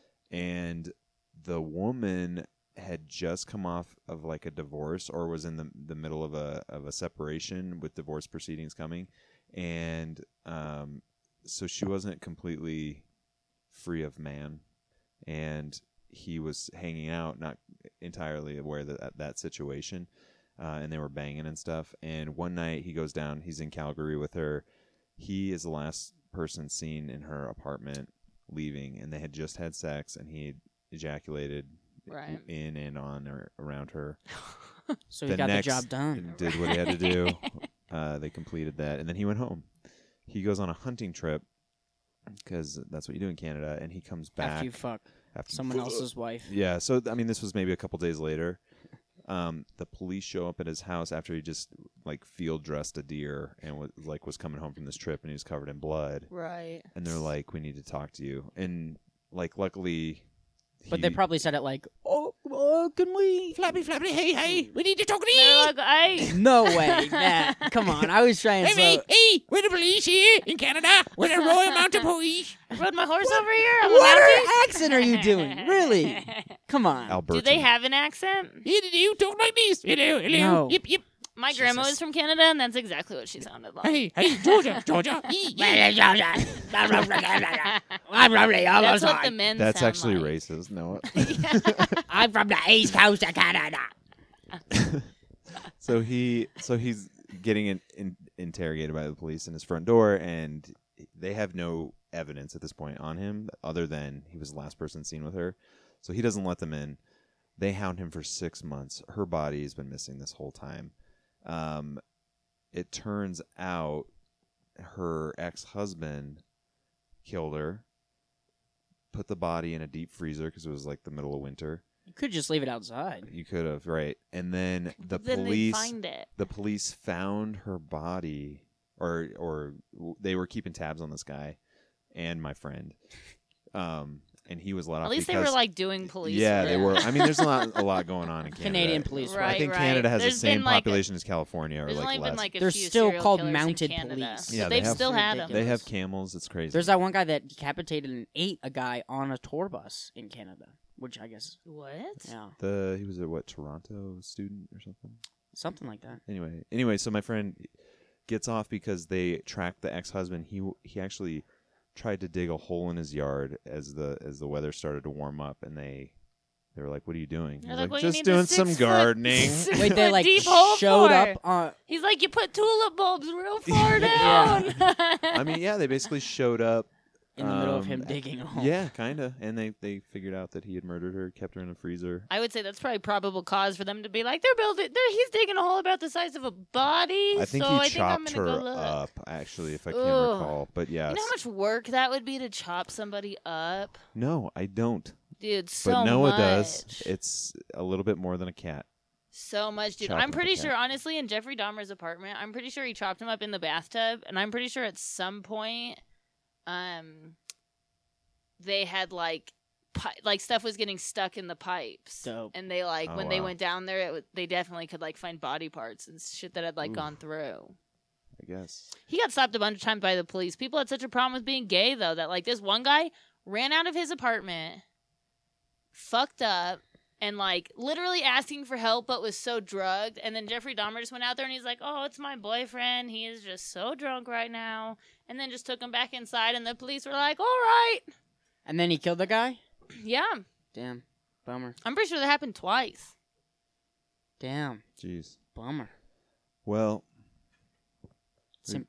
And the woman had just come off of like a divorce, or was in the the middle of a of a separation with divorce proceedings coming, and um, so she wasn't completely free of man, and he was hanging out, not entirely aware that that, that situation, uh, and they were banging and stuff. And one night he goes down, he's in Calgary with her. He is the last person seen in her apartment leaving, and they had just had sex, and he ejaculated Right. in and on or around her. So he The got next- the job done. and did what he had to do. Uh, they completed that, and then he went home. He goes on a hunting trip because that's what you do in Canada, and he comes back After you fuck after someone else's wife. Yeah, so I mean, this was maybe a couple days later. Um, the police show up at his house after he just like field dressed a deer and was like was coming home from this trip, and he was covered in blood. Right. And they're like, "We need to talk to you." And like, luckily, But they he- probably said it like, "Oh, oh can we?" Flappy, flappy, hey, hey, we need to talk to They're you. like, I. No way, Matt. Come on, I was trying Hey, so. hey, hey, we're the police here in Canada. We're the Royal Mounted Police. Rode my horse over here. on the What mountain? accent are you doing? Really? Come on. Alberta. Do they have an accent? Here to do, talk like this. Hello, hello. No. Yip, yip. My grandma is from Canada, and that's exactly what she sounded like. Hey, hey, Georgia, Georgia. Ee, ee. I'm from the other That's what side. the men That's sound actually like. racist. No. I'm from the east coast of Canada. So he, so he's getting in, in, interrogated by the police in his front door, and they have no evidence at this point on him other than he was the last person seen with her. So he doesn't let them in. They hound him for six months. Her body has been missing this whole time. Um, it turns out her ex-husband killed her, put the body in a deep freezer because it was like the middle of winter. You could just leave it outside. You could have, right? And then the Then they'd police, find it. the police found her body, or or they were keeping tabs on this guy and my friend, um, and he was let off. At least they because- were like doing police. yeah, work. they were. I mean, there's a lot, a lot going on in Canada. Canadian police work. I Right, think right. Canada has There's the same been, like, a- population as California, or There's like only less. been like a They're few still serial called killers in mounted Canada. police. But Yeah, they they've have- still had them. They have camels. It's crazy. There's that one guy that decapitated and ate a guy on a tour bus in Canada, which I guess, What? yeah, the he was a what Toronto student or something. something like that. Anyway, anyway, so my friend gets off because they tracked the ex-husband. He he actually tried to dig a hole in his yard as the as the weather started to warm up, and they they were like, "What are you doing?" He's They're like, like, "What do you "Just need the doing some six foot- gardening." six Wait, they foot like deep hole showed for? up on. He's like, you put tulip bulbs real far down. I mean, yeah, they basically showed up In the middle of um, him digging a hole. Yeah, kind of, and they they figured out that he had murdered her, kept her in a freezer. I would say that's probably probable cause for them to be like, they're building. They're, he's digging a hole about the size of a body. I think so he I think I'm chopped gonna her go look. up, actually, if I can't Ugh. recall. But yeah, You know how much work that would be to chop somebody up, no, I don't. dude. So But Noah much. does. It's a little bit more than a cat. So much, dude. Chopping I'm up pretty a cat. sure, honestly, in Jeffrey Dahmer's apartment, I'm pretty sure he chopped him up in the bathtub, and I'm pretty sure at some point, um, they had like, pi- like stuff was getting stuck in the pipes, Dope. and they like Oh, when they wow. went down there, it w- they definitely could like find body parts and shit that had like Oof. gone through. I guess. He got stopped a bunch of times by the police. People had such a problem with being gay, though, that like this one guy ran out of his apartment, fucked up, and like literally asking for help, but was so drugged. And then Jeffrey Dahmer just went out there and he's like, "Oh, it's my boyfriend. He is just so drunk right now." And then just took him back inside, and the police were like, "All right, And then he killed the guy? yeah." Damn. Bummer. I'm pretty sure that happened twice. Damn. Jeez. Bummer. Well, Sim-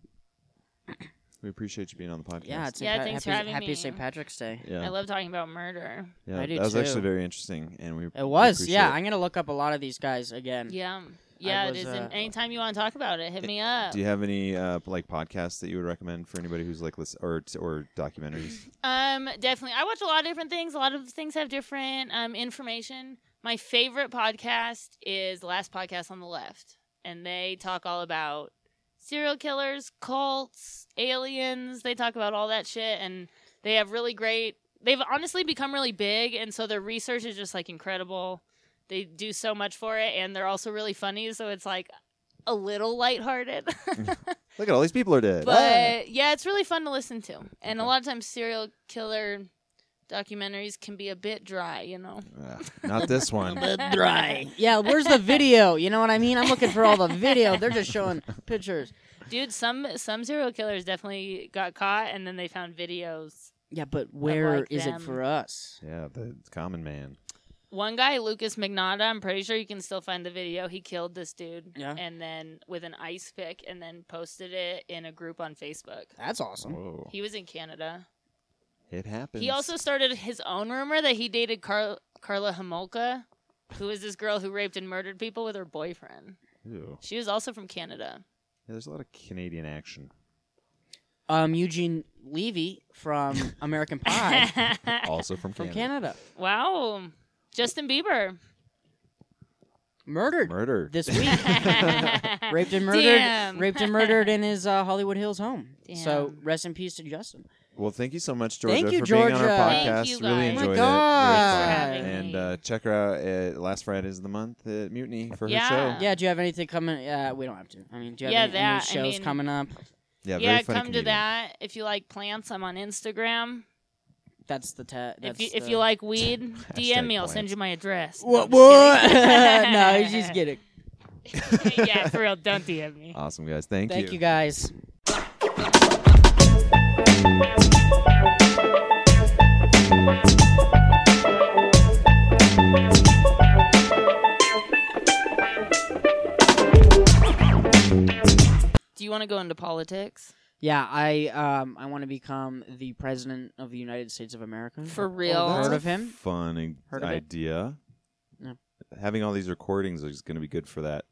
we appreciate you being on the podcast. yeah, it's Saint Yeah, Pa- thanks for happy, having happy me. Saint Patrick's Day. yeah. I love talking about murder. yeah, I do that was too. actually very interesting, and we It was, appreciate yeah. it. I'm going to look up a lot of these guys again. Yeah, yeah, was, it is. uh, and anytime you want to talk about it, hit me up. Do you have any uh, like podcasts that you would recommend for anybody who's like listen or or documentaries? Um, definitely. I watch a lot of different things. A lot of things have different um information. My favorite podcast is The Last Podcast on the Left, and they talk all about serial killers, cults, aliens. They talk about all that shit, and they have really great. They've honestly become really big, and so their research is just like incredible. They do so much for it, and they're also really funny, so it's like a little lighthearted. Look at all these people are dead. But Ah! yeah, it's really fun to listen to. And a lot of times serial killer documentaries can be a bit dry, you know. Ah, not this one. Dry. Yeah, where's the video? You know what I mean? I'm looking for all the video. They're just showing pictures. Dude, some some serial killers definitely got caught and then they found videos. Yeah, but where like is them. it for us? Yeah, the common man. One guy, Lucas Magnotta, I'm pretty sure you can still find the video. He killed this dude Yeah. and then with an ice pick and then posted it in a group on Facebook. That's awesome. Whoa, He was in Canada. it happens. He also started his own rumor that he dated Car- Carla Homolka, who is this girl who raped and murdered people with her boyfriend. Ew. She was also from Canada. Yeah, there's a lot of Canadian action. Um, Eugene Levy from American Pie Also from from Canada. Canada. Wow. Justin Bieber. Murdered Murder. this week. raped and murdered. Damn. Raped and murdered in his uh, Hollywood Hills home. So Damn. rest in peace to Justin. Well, thank you so much, Georgia, Thank you, for being on our Georgia. podcast. Thank you, Really guys. Oh my enjoyed God. it. Very Having fun. And me. uh, check her out at last Fridays of the month at Mutiny for Yeah. her show. Yeah, do you have anything coming? Uh, we don't have to. I mean, do you have Yeah, any, any that, I shows mean- coming up? Yeah, Yeah, very funny come to comedian. that. If you like plants, I'm on Instagram. That's the ta- If that's you, if the- you like weed, D M me. I'll plants. send you my address. What? No, I'm What? just no, kidding. he's just kidding. Yeah, for real. Don't D M me. Awesome, guys. Thank, Thank you, guys. to go into politics? Yeah, I um I want to become the president of the United States of America. For real? Heard That's of a him? Fun Heard of it? idea. Yeah. Having all these recordings is going to be good for that.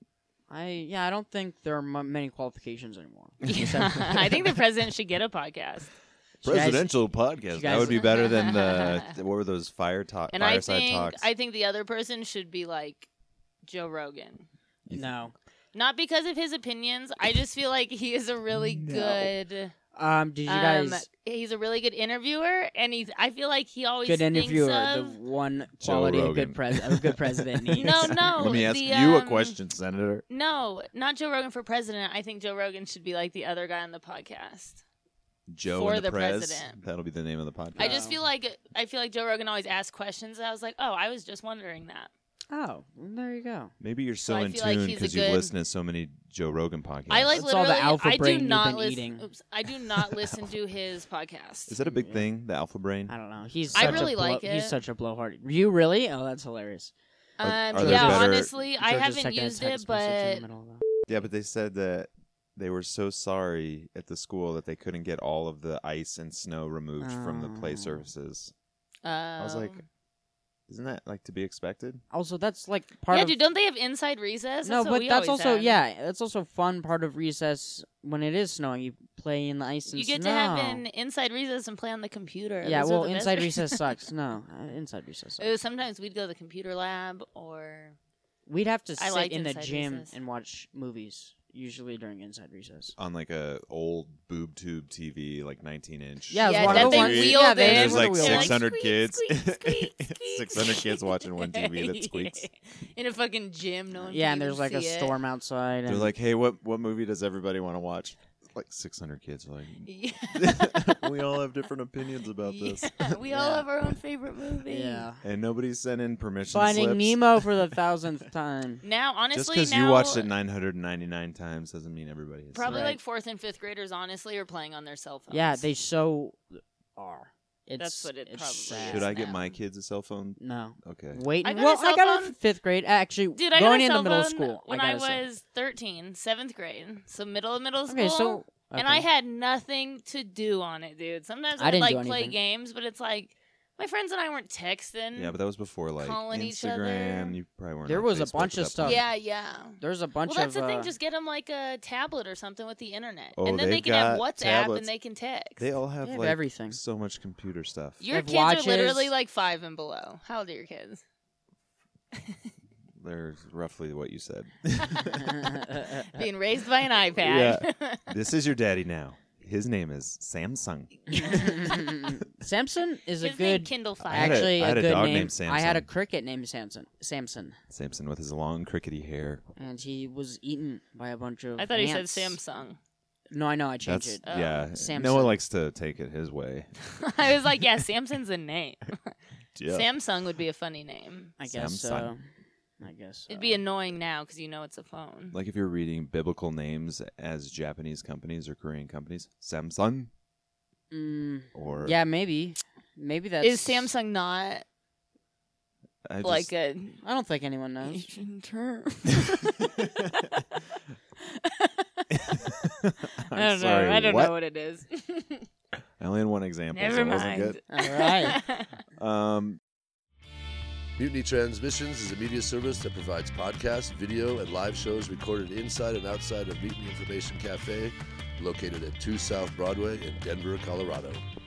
I yeah, I don't think there are m- many qualifications anymore. Yeah. I think the president should get a podcast. You guys- Presidential podcast. you That guys- would be better than the what were those fire talk And I fireside think talks? I think the other person should be like Joe Rogan. No. Not because of his opinions. I just feel like he is a really No. good. Um, did you um, guys he's a really good interviewer, and he's. I feel like he always good thinks interviewer? of. The one quality a Rogan. good pres a good president needs. No, no. Let me ask the, you a um, question, Senator. No, not Joe Rogan for president. I think Joe Rogan should be like the other guy on the podcast. Joe for and the, the Prez. president. That'll be the name of the podcast. I just feel like I feel like Joe Rogan always asks questions, and I was like, oh, I was just wondering that. Oh, well, there you go. Maybe you're so So I in feel like tune he's a because you've good- listened to so many Joe Rogan podcasts. I like That's all the literally. alpha I brain do you've not been listen. eating. Oops, I do not listen to his podcast. Is that a big thing, the alpha brain? I don't know. He's I such really a blow- like He's it. such a blowhard. You really? Oh, that's hilarious. Are- Um, are there yeah, better- honestly, I George's haven't taking a used text it, message in but the middle of that. Yeah, but they said that they were so sorry at the school that they couldn't get all of the ice and snow removed from the play Oh. surfaces. um, I was like, isn't that like to be expected? Also, that's like part yeah, of dude, don't they have inside recess? no, That's what but we that's always also had. yeah, that's also fun part of recess when it is snowing. You play in the ice and You get snow. to have an inside recess and play on the computer. yeah, Those are well, the best inside recess. recess sucks. No, uh, inside recess sucks. Uh, Sometimes we'd go to the computer lab, or We'd have to I sit liked in the inside gym recess. and watch movies, usually during inside recess. On like a old boob tube T V, like nineteen inch. Yeah, it was Yeah, one that of the they ones. wheeled yeah, they in. had There's one of like the wheel six six ones. hundred Squeak, kids. squeak, squeak, squeak. six hundred kids watching one T V that squeaks. in a fucking gym. No one Yeah, can and there's even like a see it. storm outside. They're and like, hey, what what movie does everybody want to watch? Like six hundred kids are like, Yeah. we all have different opinions about this. Yeah, we all Yeah. have our own favorite movie. yeah, And nobody sent in permission Finding slips. Nemo for the thousandth time. Now, Just honestly, because now you watched it nine hundred ninety-nine times doesn't mean everybody has. probably Right. like fourth and fifth graders, honestly, are playing on their cell phones. Yeah, they so are. It's, That's what it it's probably sad. is. Should I get now. my kids a cell phone? No. Okay. Wait. I got a well, cell I got a phone. fifth grade. Actually, Dude, I got going a in cell the middle of phone school. when I, I, got a cell- was thirteen, seventh grade. So middle of middle school. Okay, so And okay. I had nothing to do on it, dude. Sometimes I I'd didn't like do play anything. games, but it's like my friends and I weren't texting. Yeah, but that was before like Calling each Instagram. other. You probably weren't. There on was a Facebook bunch at of that stuff. point. yeah, yeah. There's a bunch Well, that's of. the thing. uh, Just get them like a tablet or something with the internet, Oh, and then they they've can have got WhatsApp tablets. and they can text. They all have They have like everything. so much computer stuff. Your have kids watches. are literally like five and below. How old are your kids? They're roughly what you said. Being raised by an iPad. This is your daddy now. His name is Samsung. Samson is a His name good. Kindle Fire. I had a- Actually, I had a good dog name. named I had a Samson. cricket named Samson. Samson, Samson with his long crickety hair. and he was eaten by a bunch of. I thought he said ants. Samsung. No, I know. I changed That's it. Oh. yeah. Samson. Noah likes to take it his way. I was like, yeah, Samson's a name. Yeah. Samsung would be a funny name. I guess so. Samsung. I guess. It'd so. be annoying now because you know it's a phone. Like if you're reading biblical names as Japanese companies or Korean companies, Samsung Mm, or yeah, maybe. Maybe that's. Is Samsung not I just, like a I don't think anyone knows. Asian term? I'm I don't sorry, know. I don't what? know what it is. I only had one example. Never so it wasn't mind. good. All right. Um, Mutiny Transmissions is a media service that provides podcasts, video, and live shows recorded inside and outside of Mutiny Information Cafe, located at two South Broadway in Denver, Colorado.